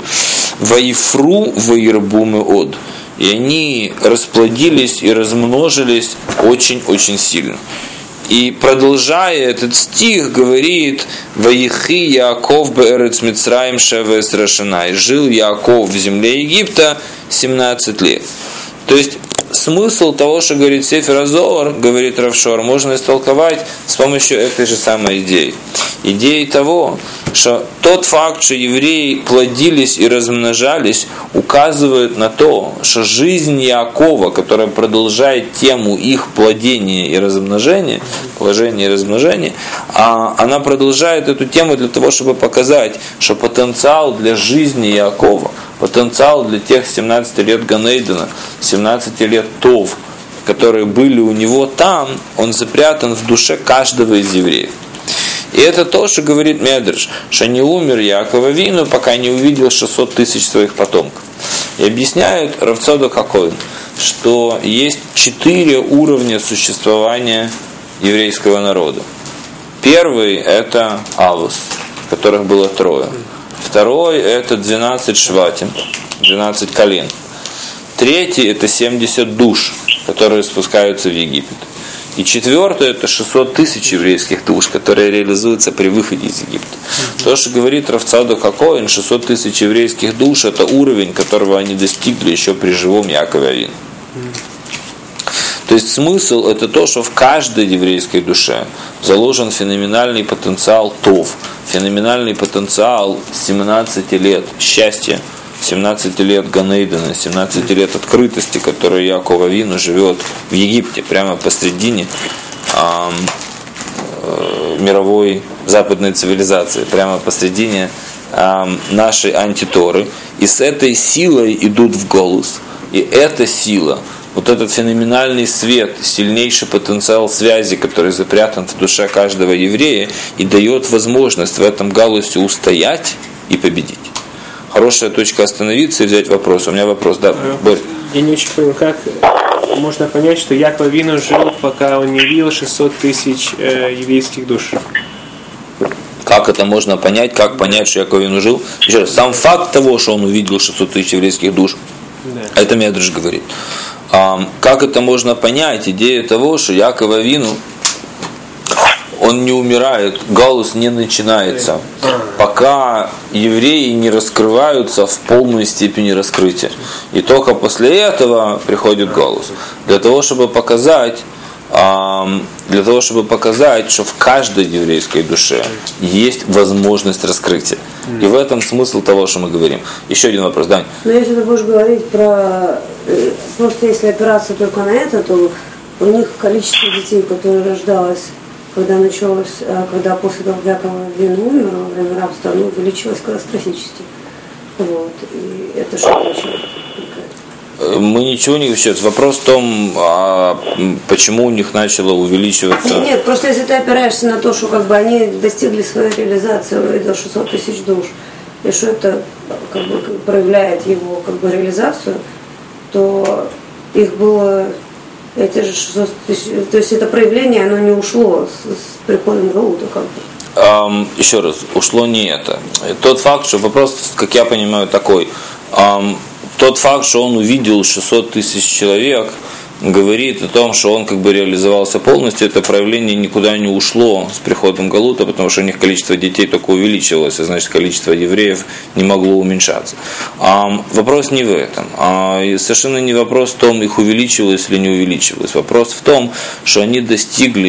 Ваифру ваирбумы од, и они расплодились и размножились очень-очень сильно. И продолжая этот стих, говорит: «Ваихи Яаков беэрец Мицраим шевес рашана», и жил Яаков в земле Египта семнадцать лет. То есть смысл того, что говорит Сефер ха-Зоар, говорит Рав Шор, можно истолковать с помощью этой же самой идеи. Идеи того, что тот факт, что евреи плодились и размножались, указывает на то, что жизнь Яакова, которая продолжает тему их плодения и размножения, положения и размножения, она продолжает эту тему для того, чтобы показать, что потенциал для жизни Яакова, потенциал для тех семнадцати лет Ганейдена, семнадцати лет Тов, которые были у него там, он запрятан в душе каждого из евреев. И это то, что говорит Медреш, что не умер Яаков Авину, пока не увидел шестьсот тысяч своих потомков. И объясняют Рав Цадок ха-Коэн, что есть четыре уровня существования еврейского народа. Первый – это Авос, которых было трое. Второй – это двенадцать шватим, двенадцать колен. Третий – это семьдесят душ, которые спускаются в Египет. И четвертое – это шестьсот тысяч еврейских душ, которые реализуются при выходе из Египта. То, что говорит Рав Цадок ха-Коэн, шестьсот тысяч еврейских душ – это уровень, которого они достигли еще при живом Яакове Авину. То есть смысл – это то, что в каждой еврейской душе заложен феноменальный потенциал Тов, феноменальный потенциал семнадцати лет счастья, семнадцати лет Ганейдена, семнадцати лет открытости, которую Яаков Авину живет в Египте, прямо посредине э, э, мировой западной цивилизации, прямо посредине э, нашей антиторы. И с этой силой идут в голос. И эта сила, вот этот феноменальный свет, сильнейший потенциал связи, который запрятан в душе каждого еврея, и дает возможность в этом галусе устоять и победить. Хорошая точка остановиться и взять вопрос. У меня вопрос, да, Борь. Я не очень понял, как можно понять, что Яаков Авину жил, пока он не видел шестьсот тысяч э, еврейских душ? Как это можно понять, как понять, что Яаков Авину жил? Еще раз, сам факт того, что он увидел шестьсот тысяч еврейских душ, да. Это Медреш говорит. А, как это можно понять? Идея того, что Яаков Авину, он не умирает, галус не начинается, пока евреи не раскрываются в полной степени раскрытия. И только после этого приходит галус. Для того, чтобы показать, для того, чтобы показать, что в каждой еврейской душе есть возможность раскрытия. И в этом смысл того, что мы говорим. Еще один вопрос, Дань. Но если ты будешь говорить про... Просто если опираться только на это, то у них количество детей, которые рождалось, когда началось, когда после того, как Яаков Авину умер во время рабства, оно увеличилось катастрофически. Вот. И это что значит? Мы ничего не вообще. Вопрос в том, а почему у них начало увеличиваться. Нет, нет, просто если ты опираешься на то, что как бы они достигли своей реализации до шестьсот тысяч душ, и что это как бы проявляет его как бы реализацию, то их было эти же шестьсот тысяч, то есть это проявление, оно не ушло с, с приходом Галута как бы. Um, еще раз, ушло не это. Тот факт, что вопрос, как я понимаю, такой. Um, тот факт, что он увидел шестьсот тысяч человек, говорит о том, что он как бы реализовался полностью. Это проявление никуда не ушло с приходом Галута, потому что у них количество детей только увеличивалось, а значит количество евреев не могло уменьшаться. А вопрос не в этом. А совершенно не вопрос в том, их увеличивалось или не увеличивалось. Вопрос в том, что они достигли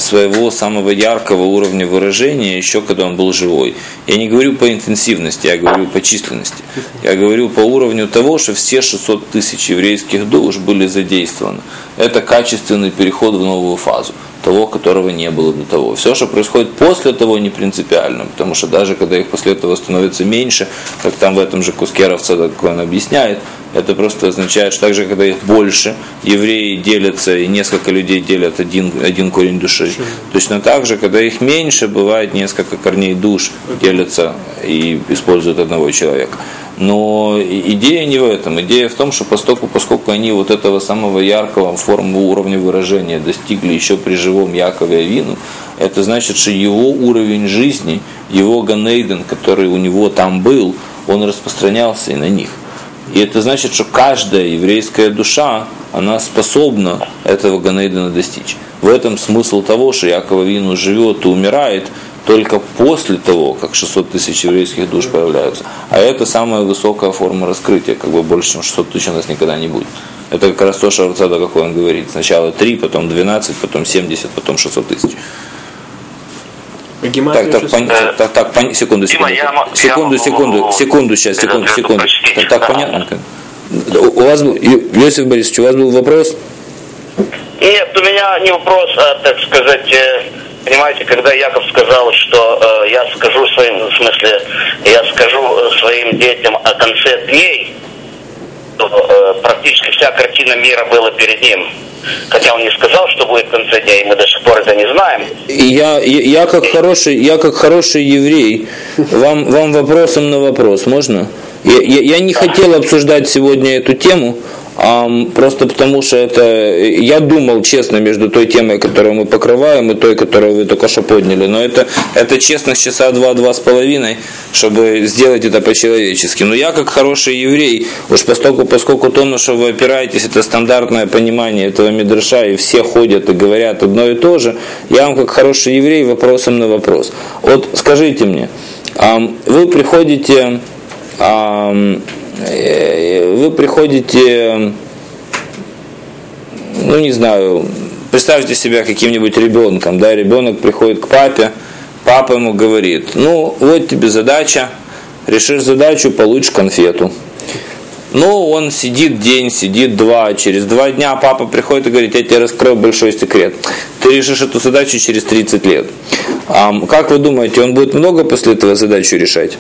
своего самого яркого уровня выражения еще когда он был живой. Я не говорю по интенсивности, я говорю по численности. Я говорю по уровню того, что все шестьсот тысяч еврейских душ были задействованы. Это качественный переход в новую фазу, того, которого не было до того. Все, что происходит после того, не принципиально, потому что даже когда их после этого становится меньше, как там в этом же куске Рав Цадок он объясняет, это просто означает, что так же, когда их больше, евреи делятся, и несколько людей делят один, один корень души. Точно так же, когда их меньше, бывает несколько корней душ делятся и используют одного человека. Но идея не в этом. Идея в том, что поскольку, поскольку они вот этого самого яркого форму уровня выражения достигли еще при живом Якове Авину, это значит, что его уровень жизни, его Ганейден, который у него там был, он распространялся и на них. И это значит, что каждая еврейская душа, она способна этого Ганейдена достичь. В этом смысл того, что Яков Авину живет и умирает только после того, как шестьсот тысяч еврейских душ появляются. А это самая высокая форма раскрытия, как бы больше, чем шестьсот тысяч у нас никогда не будет. Это как раз то, что Рав Цадок, как он говорит. Сначала три, потом двенадцать, потом семьдесят, потом шестьсот тысяч. Так, так, пон... так, так, так, пон... секунду, секунду, Дима, секунду, я секунду, могу... секунду, сейчас, секунду, секунду. Так, так понятно? У вас был, Иосиф Борисович, у вас был вопрос? Нет, у меня не вопрос, а, так сказать, понимаете, когда Яков сказал, что э, я скажу своим, в смысле, я скажу своим детям о конце дней, то э, практически вся картина мира была перед ним. Хотя он не сказал, что будет в конце дня, и мы до сих пор это не знаем. Я, я, я, как, хороший, я как хороший еврей, вам, вам вопросом на вопрос, можно? Я, я, я не хотел обсуждать сегодня эту тему, а, просто потому что это, я думал честно между той темой, которую мы покрываем, и той, которую вы только что подняли, но это, это честно часа два-два с половиной, чтобы сделать это по-человечески. Но я как хороший еврей, уж поскольку, поскольку то, на что вы опираетесь, это стандартное понимание этого мидраша, и все ходят и говорят одно и то же, я вам как хороший еврей вопросом на вопрос. Вот скажите мне, вы приходите... Вы приходите, ну не знаю, представьте себя каким-нибудь ребенком, да, ребенок приходит к папе, папа ему говорит, ну вот тебе задача, решишь задачу, получишь конфету. Ну, он сидит день, сидит два, через два дня папа приходит и говорит, я тебе раскрою большой секрет, ты решишь эту задачу через тридцать лет. А, как вы думаете, он будет много после этого задачу решать?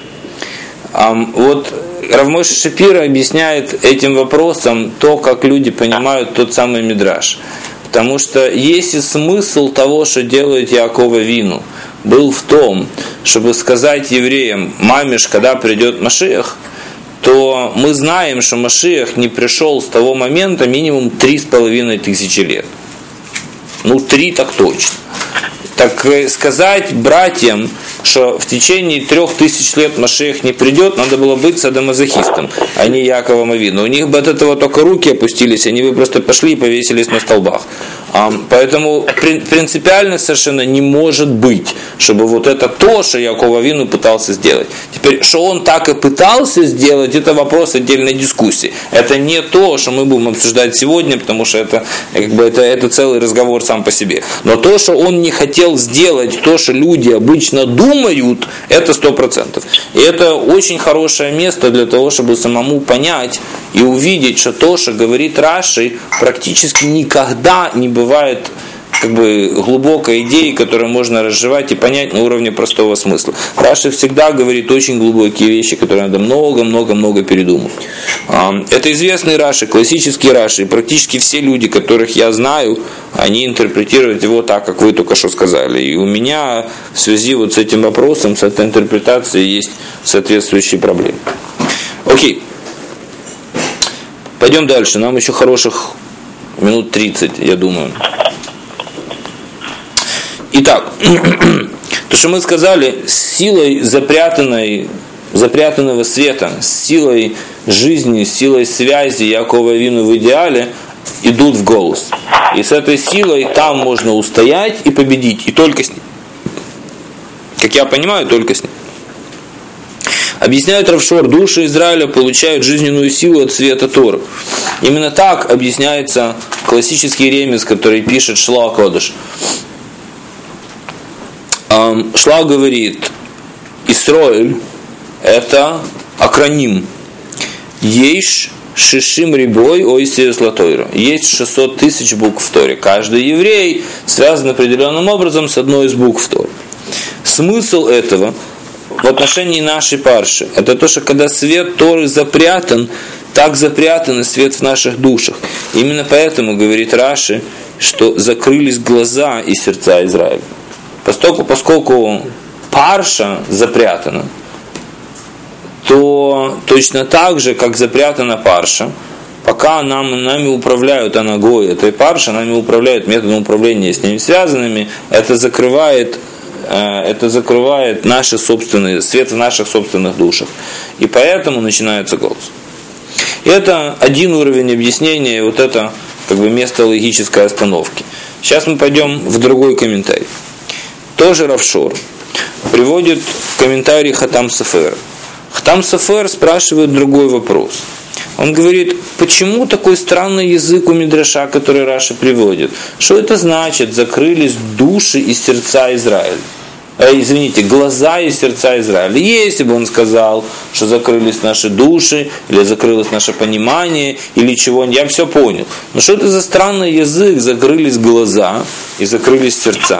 А, вот Рав Моше Шапира объясняет этим вопросом то, как люди понимают тот самый мидраш. Потому что если смысл того, что делает Яаков Авину, был в том, чтобы сказать евреям, мамиш, когда придет Машиах, то мы знаем, что Машиах не пришел с того момента минимум три с половиной тысячи лет. Ну, три так точно. Так сказать братьям, что в течение трех тысяч лет Машиах не придет, надо было быть садомазохистом, а не Яаковом Авину. У них бы от этого только руки опустились, они бы просто пошли и повесились на столбах. Поэтому принципиально совершенно не может быть, чтобы вот это то, что Яаков Авину пытался сделать. Теперь, что он так и пытался сделать, это вопрос отдельной дискуссии. Это не то, что мы будем обсуждать сегодня, потому что это, как бы, это, это целый разговор сам по себе. Но то, что он не хотел сделать, то, что люди обычно думают, это сто процентов. И это очень хорошее место для того, чтобы самому понять и увидеть, что то, что говорит Раши, практически никогда не бывает как бы глубокой идеи, которую можно разжевать и понять на уровне простого смысла. Раши всегда говорит очень глубокие вещи, которые надо много-много-много передумать. Это известный Раши, классический Раши, и практически все люди, которых я знаю, они интерпретируют его так, как вы только что сказали. И у меня в связи вот с этим вопросом, с этой интерпретацией есть соответствующие проблемы. Окей. Пойдем дальше. Нам еще хороших минут тридцать, я думаю. Итак, то, что мы сказали, с силой запрятанной, запрятанного света, с силой жизни, с силой связи Яакова Авину в идеале идут в голос. И с этой силой там можно устоять и победить, и только с ним. Как я понимаю, только с ним. Объясняет Рав Шор, души Израиля получают жизненную силу от света Торы. Именно так объясняется классический ремес, который пишет Шлоа Кодеш. Шла говорит, Исроэль – это акроним. Ейш шишим рибой ойсиус латойра. Есть шестьсот тысяч букв в Торе. Каждый еврей связан определенным образом с одной из букв в Торе. Смысл этого в отношении нашей парши – это то, что когда свет Торы запрятан, так запрятан и свет в наших душах. Именно поэтому говорит Раши, что закрылись глаза и сердца Израиля. Поскольку, поскольку парша запрятана, то точно так же, как запрятана парша, пока нам, нами управляют анагой этой парши, нами управляют методом управления с ними связанными, это закрывает, это закрывает наши собственные, свет в наших собственных душах. И поэтому начинается голос. Это один уровень объяснения, вот это как бы место логической остановки. Сейчас мы пойдем в другой комментарий. Тоже Рав Шор приводит комментарий Хатам Софера. Хатам Софер спрашивает другой вопрос. Он говорит, почему такой странный язык у Мидраша, который Раши приводит? Что это значит, закрылись души и сердца Израиля? Э, извините, глаза и сердца Израиля. Если бы он сказал, что закрылись наши души, или закрылось наше понимание, или чего-нибудь, я все понял. Но что это за странный язык, закрылись глаза и закрылись сердца?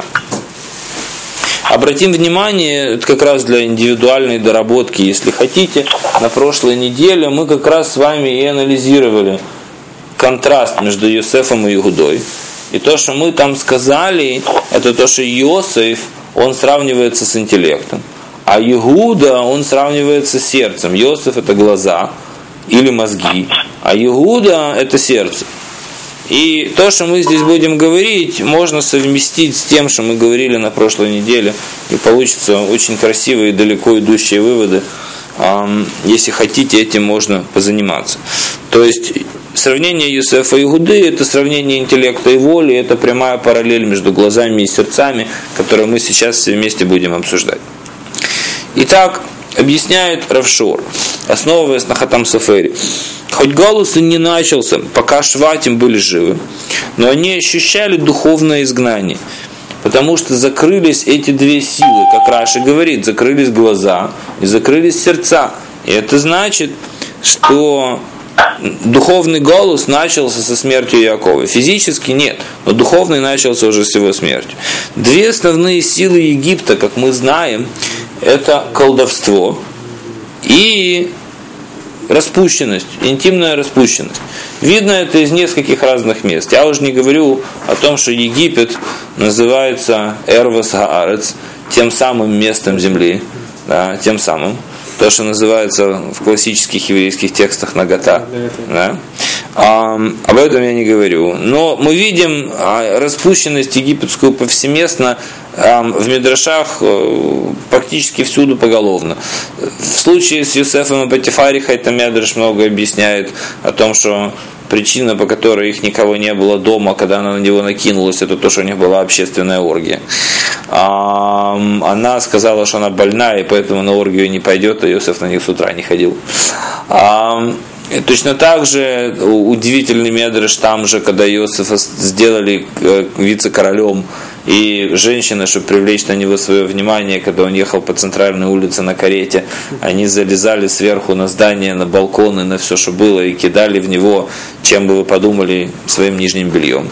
Обратим внимание, это как раз для индивидуальной доработки, если хотите, на прошлой неделе мы как раз с вами и анализировали контраст между Йосефом и Иудой. И то, что мы там сказали, это то, что Йосеф, он сравнивается с интеллектом, а Иуда, он сравнивается с сердцем. Йосеф – это глаза или мозги, а Иуда – это сердце. И то, что мы здесь будем говорить, можно совместить с тем, что мы говорили на прошлой неделе, и получатся очень красивые и далеко идущие выводы. Если хотите, этим можно позаниматься. То есть сравнение Йосефа и Иуды – это сравнение интеллекта и воли, это прямая параллель между глазами и сердцами, которую мы сейчас все вместе будем обсуждать. Итак, объясняет Рав Шор, основываясь на Хатам Софере. Хоть голос и не начался, пока шватим были живы, но они ощущали духовное изгнание, потому что закрылись эти две силы, как Раши говорит, закрылись глаза и закрылись сердца. И это значит, что духовный голос начался со смертью Иакова. Физически нет, но духовный начался уже с его смертью. Две основные силы Египта, как мы знаем, это колдовство и распущенность, интимная распущенность. Видно это из нескольких разных мест. Я уже не говорю о том, что Египет называется Эрвас Гаарец, тем самым местом земли, да, тем самым. То, что называется в классических еврейских текстах нагота. Да? А, об этом я не говорю. Но мы видим распущенность египетскую повсеместно в Мидрашах практически всюду поголовно. В случае с Йосефом и Патифарихой там Мидраш много объясняет о том, что причина, по которой их никого не было дома, когда она на него накинулась, это то, что у них была общественная оргия. Она сказала, что она больна, и поэтому на оргию не пойдет, а Йосеф на них с утра не ходил. И точно так же удивительный Мидраш там же, когда Йосефа сделали вице-королем, и женщины, чтобы привлечь на него свое внимание, когда он ехал по центральной улице на карете, они залезали сверху на здание, на балконы, на все, что было, и кидали в него, чем бы вы подумали, своим нижним бельем.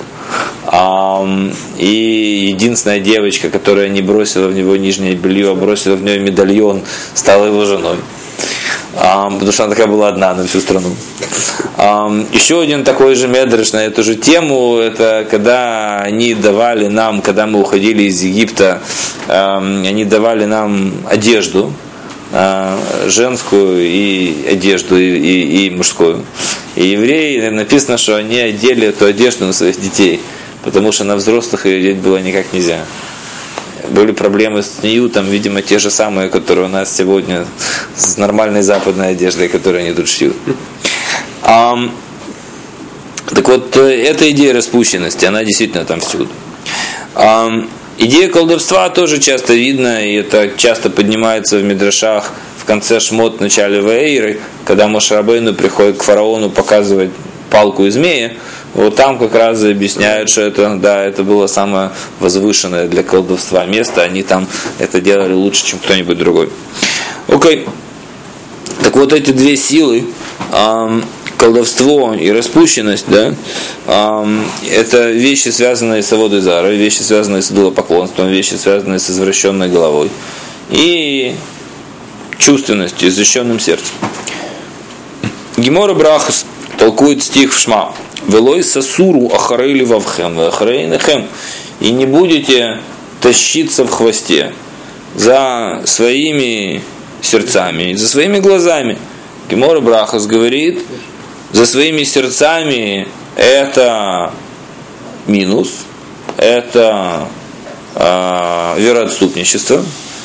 И единственная девочка, которая не бросила в него нижнее белье, а бросила в него медальон, стала его женой. Потому что она такая была одна на всю страну. Еще один такой же медреш на эту же тему, это когда они давали нам, когда мы уходили из Египта, они давали нам одежду, женскую и одежду, и, и, и мужскую. И евреи, написано, что они одели эту одежду на своих детей, потому что на взрослых ее одеть было никак нельзя. Были проблемы с ниютом, видимо, те же самые, которые у нас сегодня с нормальной западной одеждой, которую они тут шьют. А, так вот, эта идея распущенности, она действительно там всюду. А, идея колдовства тоже часто видна, и это часто поднимается в Мидрашах в конце Шмот, в начале Ваэйры, когда Моше Рабейну приходит к фараону показывать палку и змея. Вот там как раз и объясняют, что это, да, это было самое возвышенное для колдовства место. Они там это делали лучше, чем кто-нибудь другой. Окей. Так вот эти две силы, эм, колдовство и распущенность, да, эм, это вещи, связанные с Аводой Зарой, вещи, связанные с идолопоклонством, вещи, связанные с извращенной головой и чувственностью, изощренным сердцем. Гемора Брахас толкует стих в Шма. «Велой сасуру ахарейли вавхем, ахарейнехем». И не будете тащиться в хвосте за своими сердцами, за своими глазами. Гемора Брахас говорит, за своими сердцами это минус, это э, вероотступничество,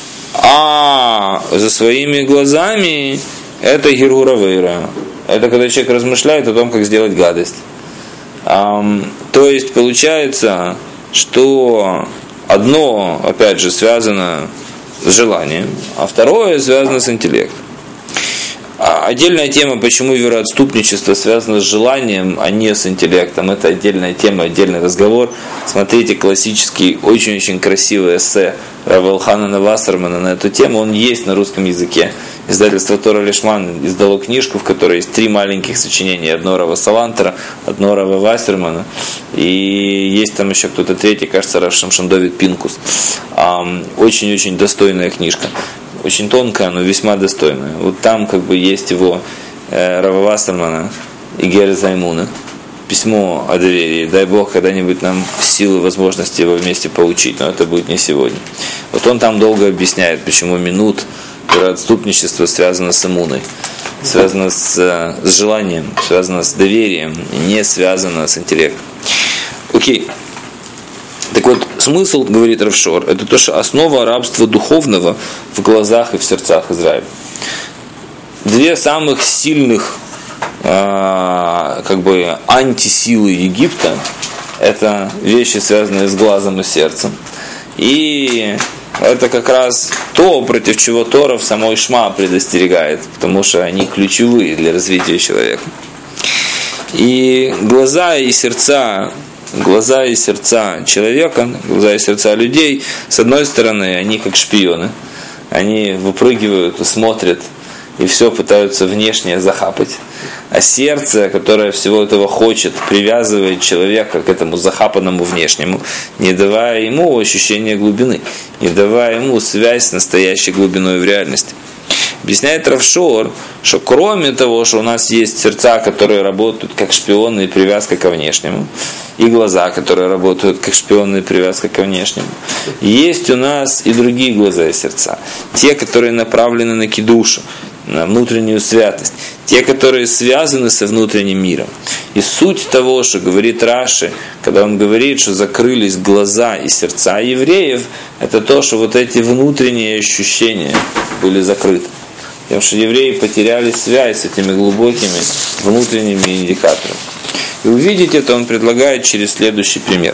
а за своими глазами это гиргура вейра. Это когда человек размышляет о том, как сделать гадость. Um, то есть получается, что одно, опять же, связано с желанием, а второе связано с интеллектом. А отдельная тема, почему вероотступничество связано с желанием, а не с интеллектом, это отдельная тема, отдельный разговор. Смотрите классический, очень-очень красивый эссе Рава Элханана Вассермана на эту тему, он есть на русском языке. Издательство Тора Лишман издало книжку, в которой есть три маленьких сочинения. Одно Рава Салантера, одно Рава Вассермана. И есть там еще кто-то третий, кажется, Рав Шимшон Довид Пинкус. Очень-очень достойная книжка. Очень тонкая, но весьма достойная. Вот там как бы есть его э, Рава Вассермана и Гера Займуна. Письмо о доверии. Дай Бог когда-нибудь нам силы и возможности его вместе поучить, но это будет не сегодня. Вот он там долго объясняет, почему минут вероотступничество связано с иммуной, связано с, с желанием, связано с доверием, не связано с интеллектом. Окей. Так вот, смысл, говорит Рав Шор, это то, что основа рабства духовного в глазах и в сердцах Израиля. Две самых сильных э, как бы антисилы Египта – это вещи, связанные с глазом и сердцем. И это как раз то, против чего Тора в самой Шма предостерегает, потому что они ключевые для развития человека. И глаза и сердца Глаза и сердца человека, глаза и сердца людей, с одной стороны, они как шпионы. Они выпрыгивают и смотрят, и все пытаются внешне захапать. А сердце, которое всего этого хочет, привязывает человека к этому захапанному внешнему, не давая ему ощущения глубины, не давая ему связь с настоящей глубиной в реальности. Объясняет Рав Шор, что кроме того, что у нас есть сердца, которые работают как шпионы и привязка ко внешнему, и глаза, которые работают как шпионы и привязка ко внешнему, есть у нас и другие глаза и сердца. Те, которые направлены на кидушу, на внутреннюю святость. Те, которые связаны со внутренним миром. И суть того, что говорит Раши, когда он говорит, что закрылись глаза и сердца евреев, это то, что вот эти внутренние ощущения были закрыты. Потому что евреи потеряли связь с этими глубокими внутренними индикаторами. И увидеть это он предлагает через следующий пример.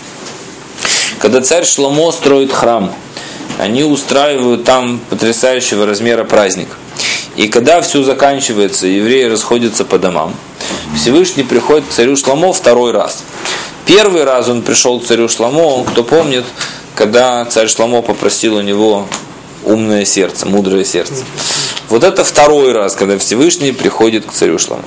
Когда царь Шломо строит храм, они устраивают там потрясающего размера праздник. И когда все заканчивается, евреи расходятся по домам, Всевышний приходит к царю Шломо второй раз. Первый раз он пришел к царю Шломо, кто помнит, когда царь Шломо попросил у него умное сердце, мудрое сердце. Вот это второй раз, когда Всевышний приходит к царю Шломо.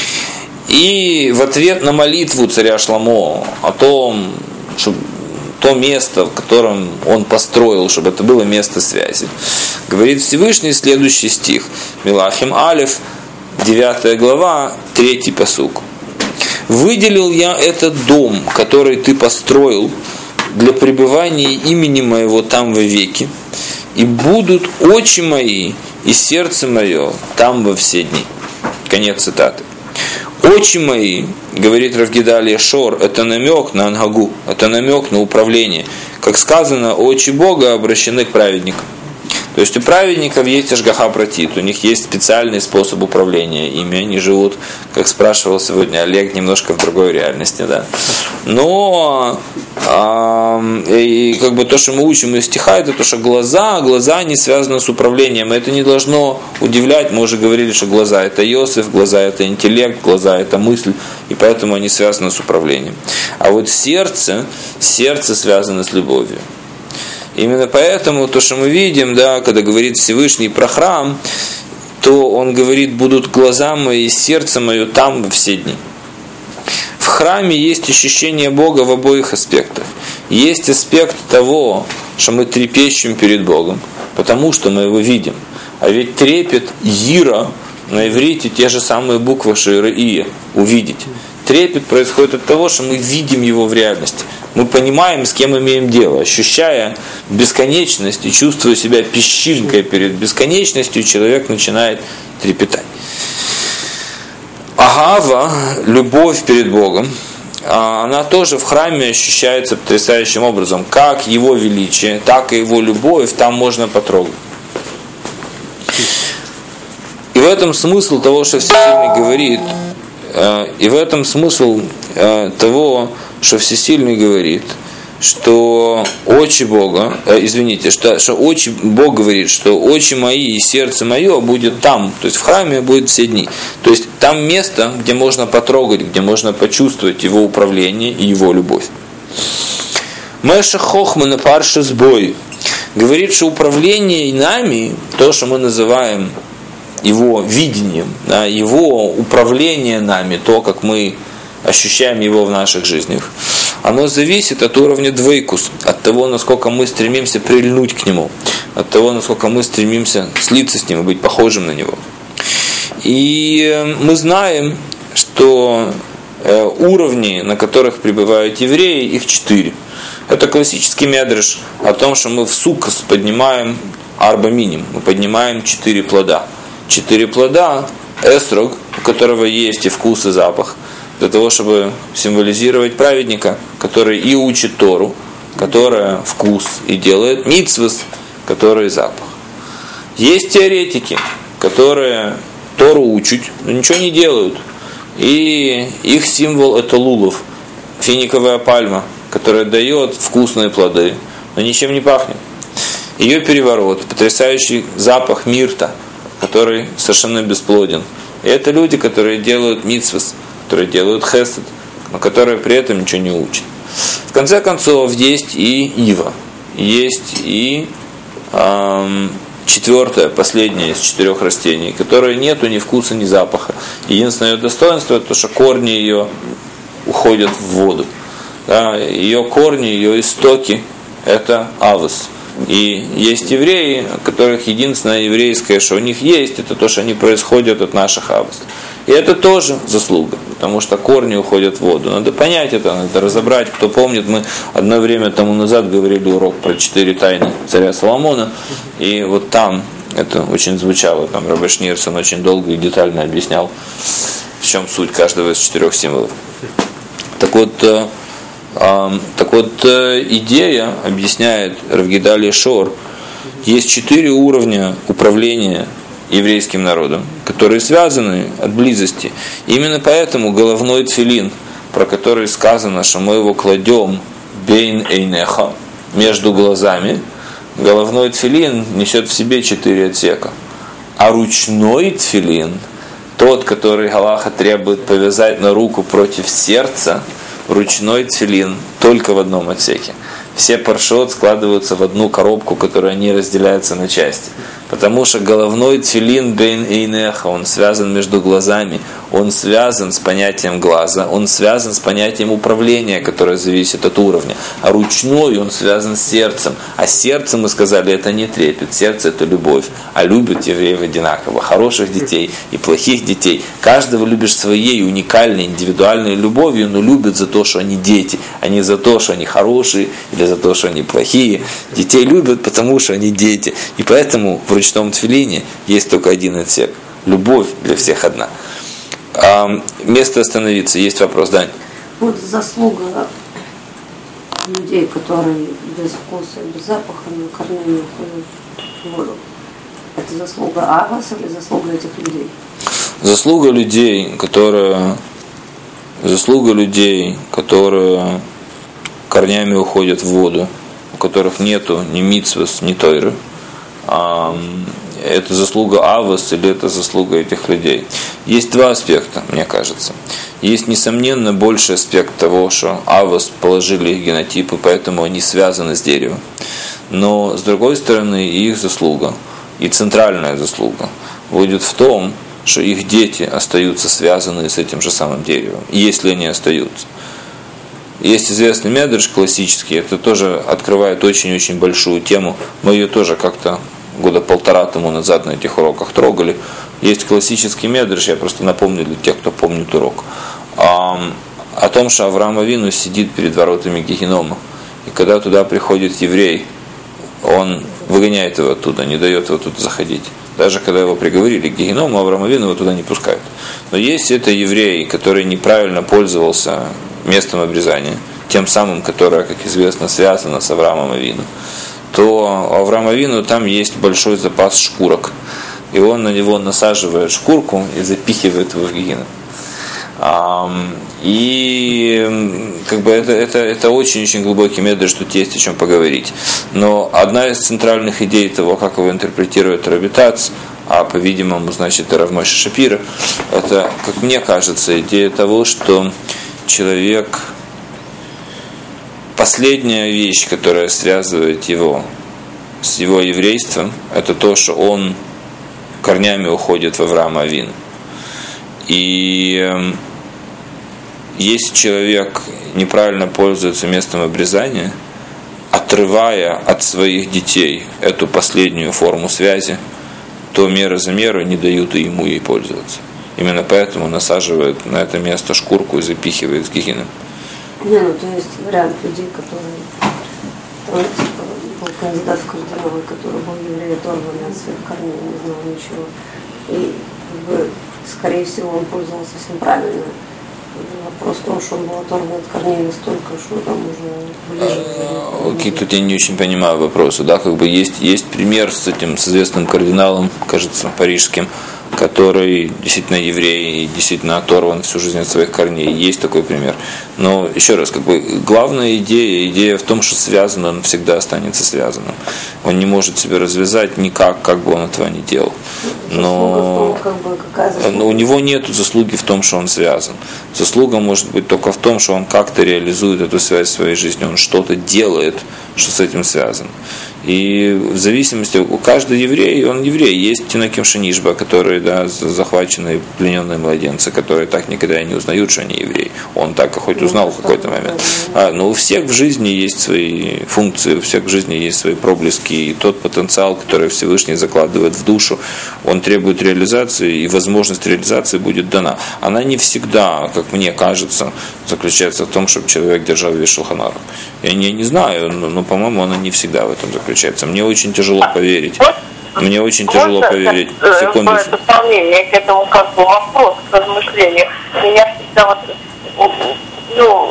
И в ответ на молитву царя Шломо о том, чтобы то место, в котором он построил, чтобы это было место связи, говорит Всевышний следующий стих. Милахим Алеф, девятая глава, третий пасук. «Выделил я этот дом, который ты построил, для пребывания имени моего там вовеки, и будут очи мои и сердце мое там во все дни». Конец цитаты. Очи мои, говорит Рав Гидалия Шор, это намек на ангагу, это намек на управление. Как сказано, очи Бога обращены к праведникам. То есть у праведников есть ашгаха пратит, у них есть специальный способ управления ими, они живут, как спрашивал сегодня Олег, немножко в другой реальности, да. Но э, и как бы то, что мы учим из стиха, это то, что глаза, глаза не связаны с управлением. Это не должно удивлять. Мы уже говорили, что глаза это Йосеф, глаза это интеллект, глаза это мысль, и поэтому они связаны с управлением. А вот сердце, сердце связано с любовью. Именно поэтому то, что мы видим, да, когда говорит Всевышний про храм, то он говорит, будут глаза мои, сердце мое там во все дни. В храме есть ощущение Бога в обоих аспектах. Есть аспект того, что мы трепещем перед Богом, потому что мы его видим. А ведь трепет Ира, на иврите те же самые буквы Шира и увидеть. Трепет происходит от того, что мы видим его в реальности. Мы понимаем, с кем имеем дело. Ощущая бесконечность и чувствуя себя песчинкой перед бесконечностью, человек начинает трепетать. Агава, любовь перед Богом, она тоже в храме ощущается потрясающим образом. Как его величие, так и его любовь там можно потрогать. И в этом смысл того, что Всесильный говорит, и в этом смысл того, что Всесильный говорит, что очи Бога, извините, что, что очи, Бог говорит, что очи мои и сердце мое будет там, то есть в храме будет все дни. То есть там место, где можно потрогать, где можно почувствовать его управление и его любовь. Мэша Хохма на парше сбой говорит, что управление нами, то, что мы называем его видением, да, его управление нами, то, как мы ощущаем его в наших жизнях, оно зависит от уровня двойкус, от того, насколько мы стремимся прильнуть к нему, от того, насколько мы стремимся слиться с ним и быть похожим на него. И мы знаем, что уровни, на которых пребывают евреи, их четыре. Это классический медреш о том, что мы в суккос поднимаем арба миним, мы поднимаем четыре плода. Четыре плода, эсрог, у которого есть и вкус, и запах, для того, чтобы символизировать праведника, который и учит Тору, которая вкус, и делает мицвос, который запах. Есть теоретики, которые Тору учат, но ничего не делают. И их символ это лулов, финиковая пальма, которая дает вкусные плоды, но ничем не пахнет. Ее переворот, потрясающий запах мирта, который совершенно бесплоден. И это люди, которые делают мицвос, которые делают хесед, но которые при этом ничего не учат. В конце концов, есть и ива, есть и эм, четвертое, последнее из четырех растений, которое нету ни вкуса, ни запаха. Единственное ее достоинство, это то, что корни ее уходят в воду. Да, ее корни, ее истоки – это авос. И есть евреи, у которых единственное еврейское, что у них есть, это то, что они происходят от наших авос. И это тоже заслуга, потому что корни уходят в воду. Надо понять это, надо разобрать. Кто помнит, мы одно время тому назад говорили урок про четыре тайны царя Соломона, и вот там это очень звучало, там Рабби Шнирсон очень долго и детально объяснял, в чем суть каждого из четырех символов. Так вот, э, э, так вот э, идея, объясняет Рав Гидалия Шор, есть четыре уровня управления еврейским народом, которые связаны от близости. Именно поэтому головной тфилин, про который сказано, что мы его кладем бейн эйнеха, между глазами, головной тфилин несет в себе четыре отсека. А ручной тфилин, тот, который Галаха требует повязать на руку против сердца, ручной тфилин только в одном отсеке. Все паршот складываются в одну коробку, которая не разделяется на части. Потому что головной тфилин бейн эйнеха, он связан между глазами, он связан с понятием глаза, он связан с понятием управления, которое зависит от уровня. А ручной он связан с сердцем. А сердце, мы сказали, это не трепет, сердце это любовь. А любят евреев одинаково. Хороших детей и плохих детей. Каждого любишь своей уникальной, индивидуальной любовью, но любят за то, что они дети, а не за то, что они хорошие или за то, что они плохие. Детей любят, потому что они дети. И поэтому в ручном тфилине есть только один отсек. Любовь для всех одна. А, место остановиться. Есть вопрос, Дань? Вот заслуга людей, которые без вкуса, без запаха на корню уходят воду. Это заслуга Авос или заслуга этих людей? Заслуга людей, которые, заслуга людей, которые корнями уходят в воду, у которых нету ни мицвос, ни тойры. Это заслуга Авос или это заслуга этих людей? Есть два аспекта, мне кажется. Есть, несомненно, больший аспект того, что Авос положили их генотипы, поэтому они связаны с деревом. Но, с другой стороны, их заслуга, и центральная заслуга, будет в том, что их дети остаются связаны с этим же самым деревом, если они остаются. Есть известный медреш классический, это тоже открывает очень-очень большую тему. Мы ее тоже как-то года полтора тому назад на этих уроках трогали. Есть классический медреш, я просто напомню для тех, кто помнит урок, о том, что Авраам Авину сидит перед воротами Гехенома. И когда туда приходит еврей, он выгоняет его оттуда, не дает его туда заходить. Даже когда его приговорили к Гехеному, Авраам Авину его туда не пускают. Но если это еврей, который неправильно пользовался местом обрезания, тем самым, которое, как известно, связано с Авраамом Авину, то у Авраама Авину там есть большой запас шкурок. И он на него насаживает шкурку и запихивает его в Гехеном. И как бы это, это, это очень-очень глубокий медреш, тут есть о чем поговорить. Но одна из центральных идей того, как его интерпретирует Раби Тац, а по-видимому, значит, и Рав Моше Шапира, это, как мне кажется, идея того, что человек, последняя вещь, которая связывает его с его еврейством, это то, что он корнями уходит в Авраама Авину. И если человек неправильно пользуется местом обрезания, отрывая от своих детей эту последнюю форму связи, то мера за меру не дают и ему ей пользоваться. Именно поэтому насаживают на это место шкурку и запихивают в Гехеном. Не, ну то есть вариант людей, которые там, типа, был кандидат в кардиналы, который был еврей, оторванный от своих корней, не знал ничего. И как бы, скорее всего, он пользовался всем правильно. Вопрос в том, что он был оторван от корней настолько, что там уже ближе. Окей, тут я не очень понимаю вопроса, да, как бы есть, есть пример с этим, с известным кардиналом, кажется, парижским, который действительно еврей и действительно оторван всю жизнь от своих корней. Есть такой пример. Но еще раз, как бы главная идея, идея в том, что связан он всегда останется связанным. Он не может себя развязать никак, как бы он этого не делал. Но, но у него нет заслуги в том, что он связан. Заслуга может быть только в том, что он как-то реализует эту связь в своей жизни. Он что-то делает, что с этим связано. И в зависимости, у каждого еврея, он еврей, есть Тиноким Шенишба, которые, да, захваченные, плененные младенцы, которые так никогда и не узнают, что они евреи. Он так хоть узнал в какой-то момент. А, но у всех в жизни есть свои функции, у всех в жизни есть свои проблески, и тот потенциал, который Всевышний закладывает в душу, он требует реализации, и возможность реализации будет дана. Она не всегда, как мне кажется, заключается в том, чтобы человек держал весь Шулхан Арух. Я не, не знаю, но, но, по-моему, она не всегда в этом заключается. Мне очень тяжело поверить. Мне очень тяжело Можно, поверить. Как, Секунду. В дополнение к этому как бы вопрос, к размышлению. Меня всегда вот, ну,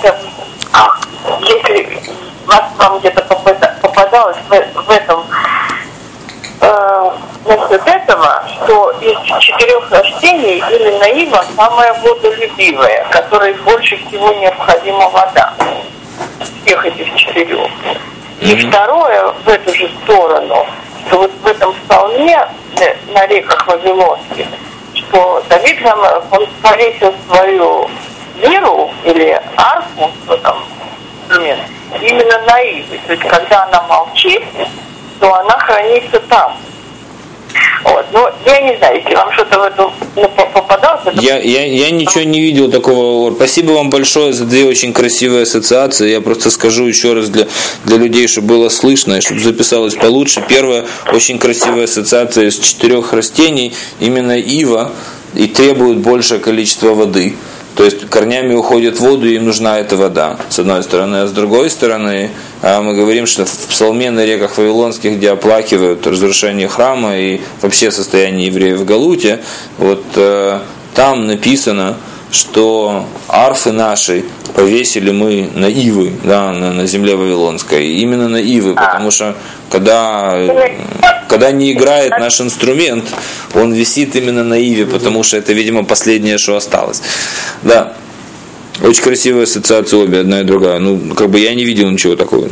если вас вам где-то попадалось в, в этом э, насчет этого, что из четырех растений именно ива самая водолюбивая, которой больше всего необходима вода. Всех этих четырех. И mm-hmm. второе, в эту же сторону, что вот в этом псалме на реках Вавилонских, что Давид, он повесил свою лиру или арфу, что там, именно на иве. То есть, когда она молчит, то она хранится там. Вот. Ну, я не знаю, если вам что-то в этом ну, попадалось. Это... Я, я, я ничего не видел такого. Спасибо вам большое за две очень красивые ассоциации. Я просто скажу еще раз для, для людей, чтобы было слышно, и чтобы записалось получше. Первая очень красивая ассоциация из четырех растений, именно ива, и требует большее количество воды. То есть корнями уходит в воду, и им нужна эта вода, с одной стороны. А с другой стороны, мы говорим, что в псалме на реках Вавилонских, где оплакивают разрушение храма и вообще состояние евреев в Галуте, вот там написано, что арфы наши повесили мы на ивы, да, на, на земле Вавилонской, именно на ивы, потому что когда, когда не играет наш инструмент, он висит именно на иве, потому что это, видимо, последнее, что осталось. Да, очень красивая ассоциация обе, одна и другая. Ну, как бы я не видел ничего такого.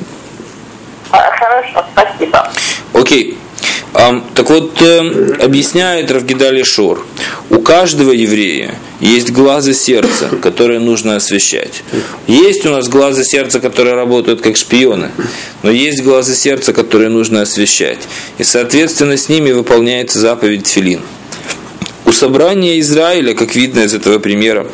Хорошо, спасибо. Окей. Так вот, объясняет Рав Гедалия Шор, у каждого еврея есть глаза сердца, которые нужно освещать. Есть у нас глаза сердца, которые работают как шпионы, но есть глаза сердца, которые нужно освещать. И, соответственно, с ними выполняется заповедь тфилин. У собрания Израиля, как видно из этого примера,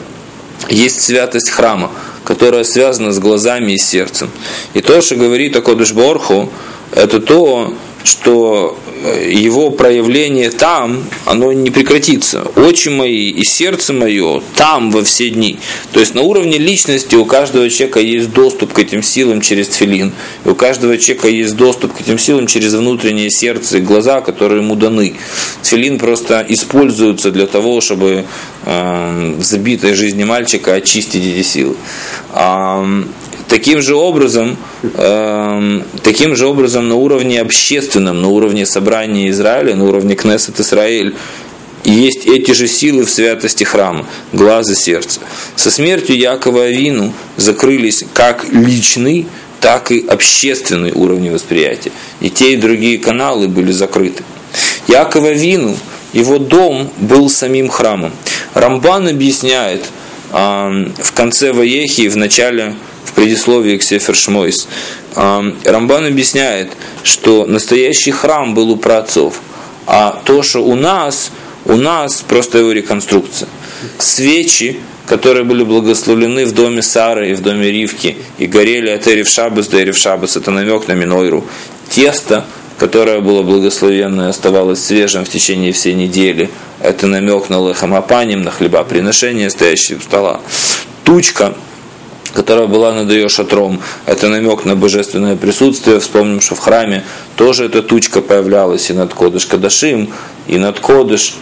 есть святость храма, которая связана с глазами и сердцем. И то, что говорит Акодеш Барух Ху, это то, что его проявление там, оно не прекратится. Очи мои и сердце мое там во все дни. То есть на уровне личности у каждого человека есть доступ к этим силам через тфилин. И у каждого человека есть доступ к этим силам через внутреннее сердце и глаза, которые ему даны. Тфилин просто используется для того, чтобы э, в забитой жизни мальчика очистить эти силы. Э, Таким же образом, э, таким же образом на уровне общественном, на уровне собрания Израиля, на уровне Кнессет Исраэль, есть эти же силы в святости храма, глаза сердца. Со смертью Яакова Авину закрылись как личный, так и общественный уровни восприятия. И те, и другие каналы были закрыты. Яаков Авину, его дом был самим храмом. Рамбан объясняет э, в конце Ваехи, в начале, в предисловии к Сефер Шмойс, Рамбан объясняет, что настоящий храм был у праотцов, а то, что у нас, у нас просто его реконструкция. Свечи, которые были благословлены в доме Сары и в доме Ривки, и горели от Эрев Шаббас до Эрев Шаббас, это намек на Минойру. Тесто, которое было благословенно и оставалось свежим в течение всей недели, это намек на Лехем Апаним, на хлебоприношение, стоящее у стола. Тучка, которая была над ее шатром, это намек на божественное присутствие. Вспомним, что в храме тоже эта тучка появлялась и над Кодеш Кадашим, и над Кодеш,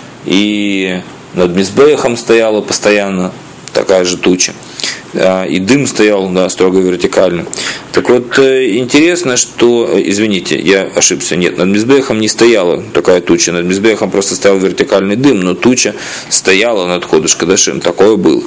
и над Мизбехом стояла постоянно такая же туча. И дым стоял, да, строго вертикально. Так вот, интересно, что, извините, я ошибся, нет, над Мизбехом не стояла такая туча, над Мизбехом просто стоял вертикальный дым, но туча стояла над Кодеш Кадашим, такое было.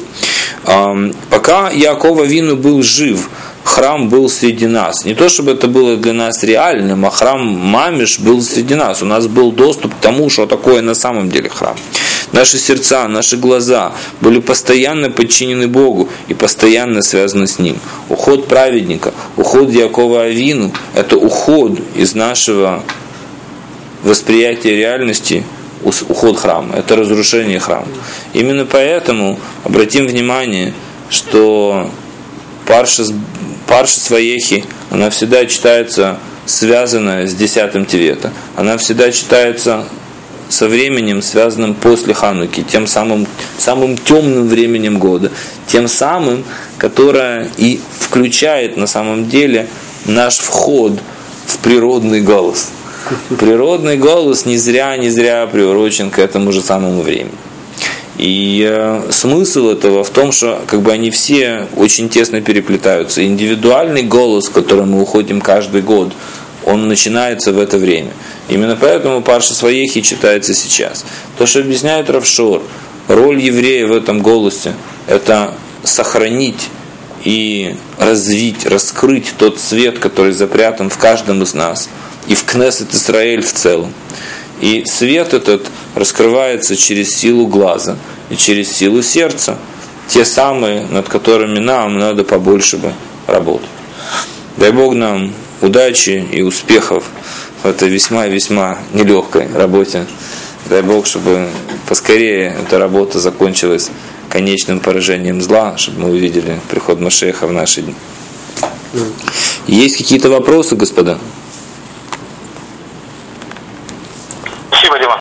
Пока Яаков Авину был жив, храм был среди нас. Не то, чтобы это было для нас реальным, а храм Мамиш был среди нас. У нас был доступ к тому, что такое на самом деле храм. Наши сердца, наши глаза были постоянно подчинены Богу и постоянно связаны с Ним. Уход праведника, уход Яакова Авину – это уход из нашего восприятия реальности, уход храма, это разрушение храма. Именно поэтому обратим внимание, что Парша, Парша Ваехи, она всегда читается связанная с десятым Тевета. Она всегда читается со временем, связанным после Хануки, тем самым, самым темным временем года, тем самым, которое и включает на самом деле наш вход в природный голос. Природный голос не зря, не зря приурочен к этому же самому времени. И э, смысл этого в том, что как бы они все очень тесно переплетаются. Индивидуальный голос, в который мы уходим каждый год, он начинается в это время. Именно поэтому Парша Ваехи читается сейчас. То, что объясняет Рав Шор, роль еврея в этом голосе – это сохранить и развить, раскрыть тот свет, который запрятан в каждом из нас и в Кнессет Исраэль в целом. И свет этот раскрывается через силу глаза и через силу сердца, те самые, над которыми нам надо побольше бы работать. Дай Бог нам удачи и успехов в этой весьма-весьма нелегкой работе. Дай Бог, чтобы поскорее эта работа закончилась конечным поражением зла, чтобы мы увидели приход Машеха в наши дни. Есть какие-то вопросы, господа?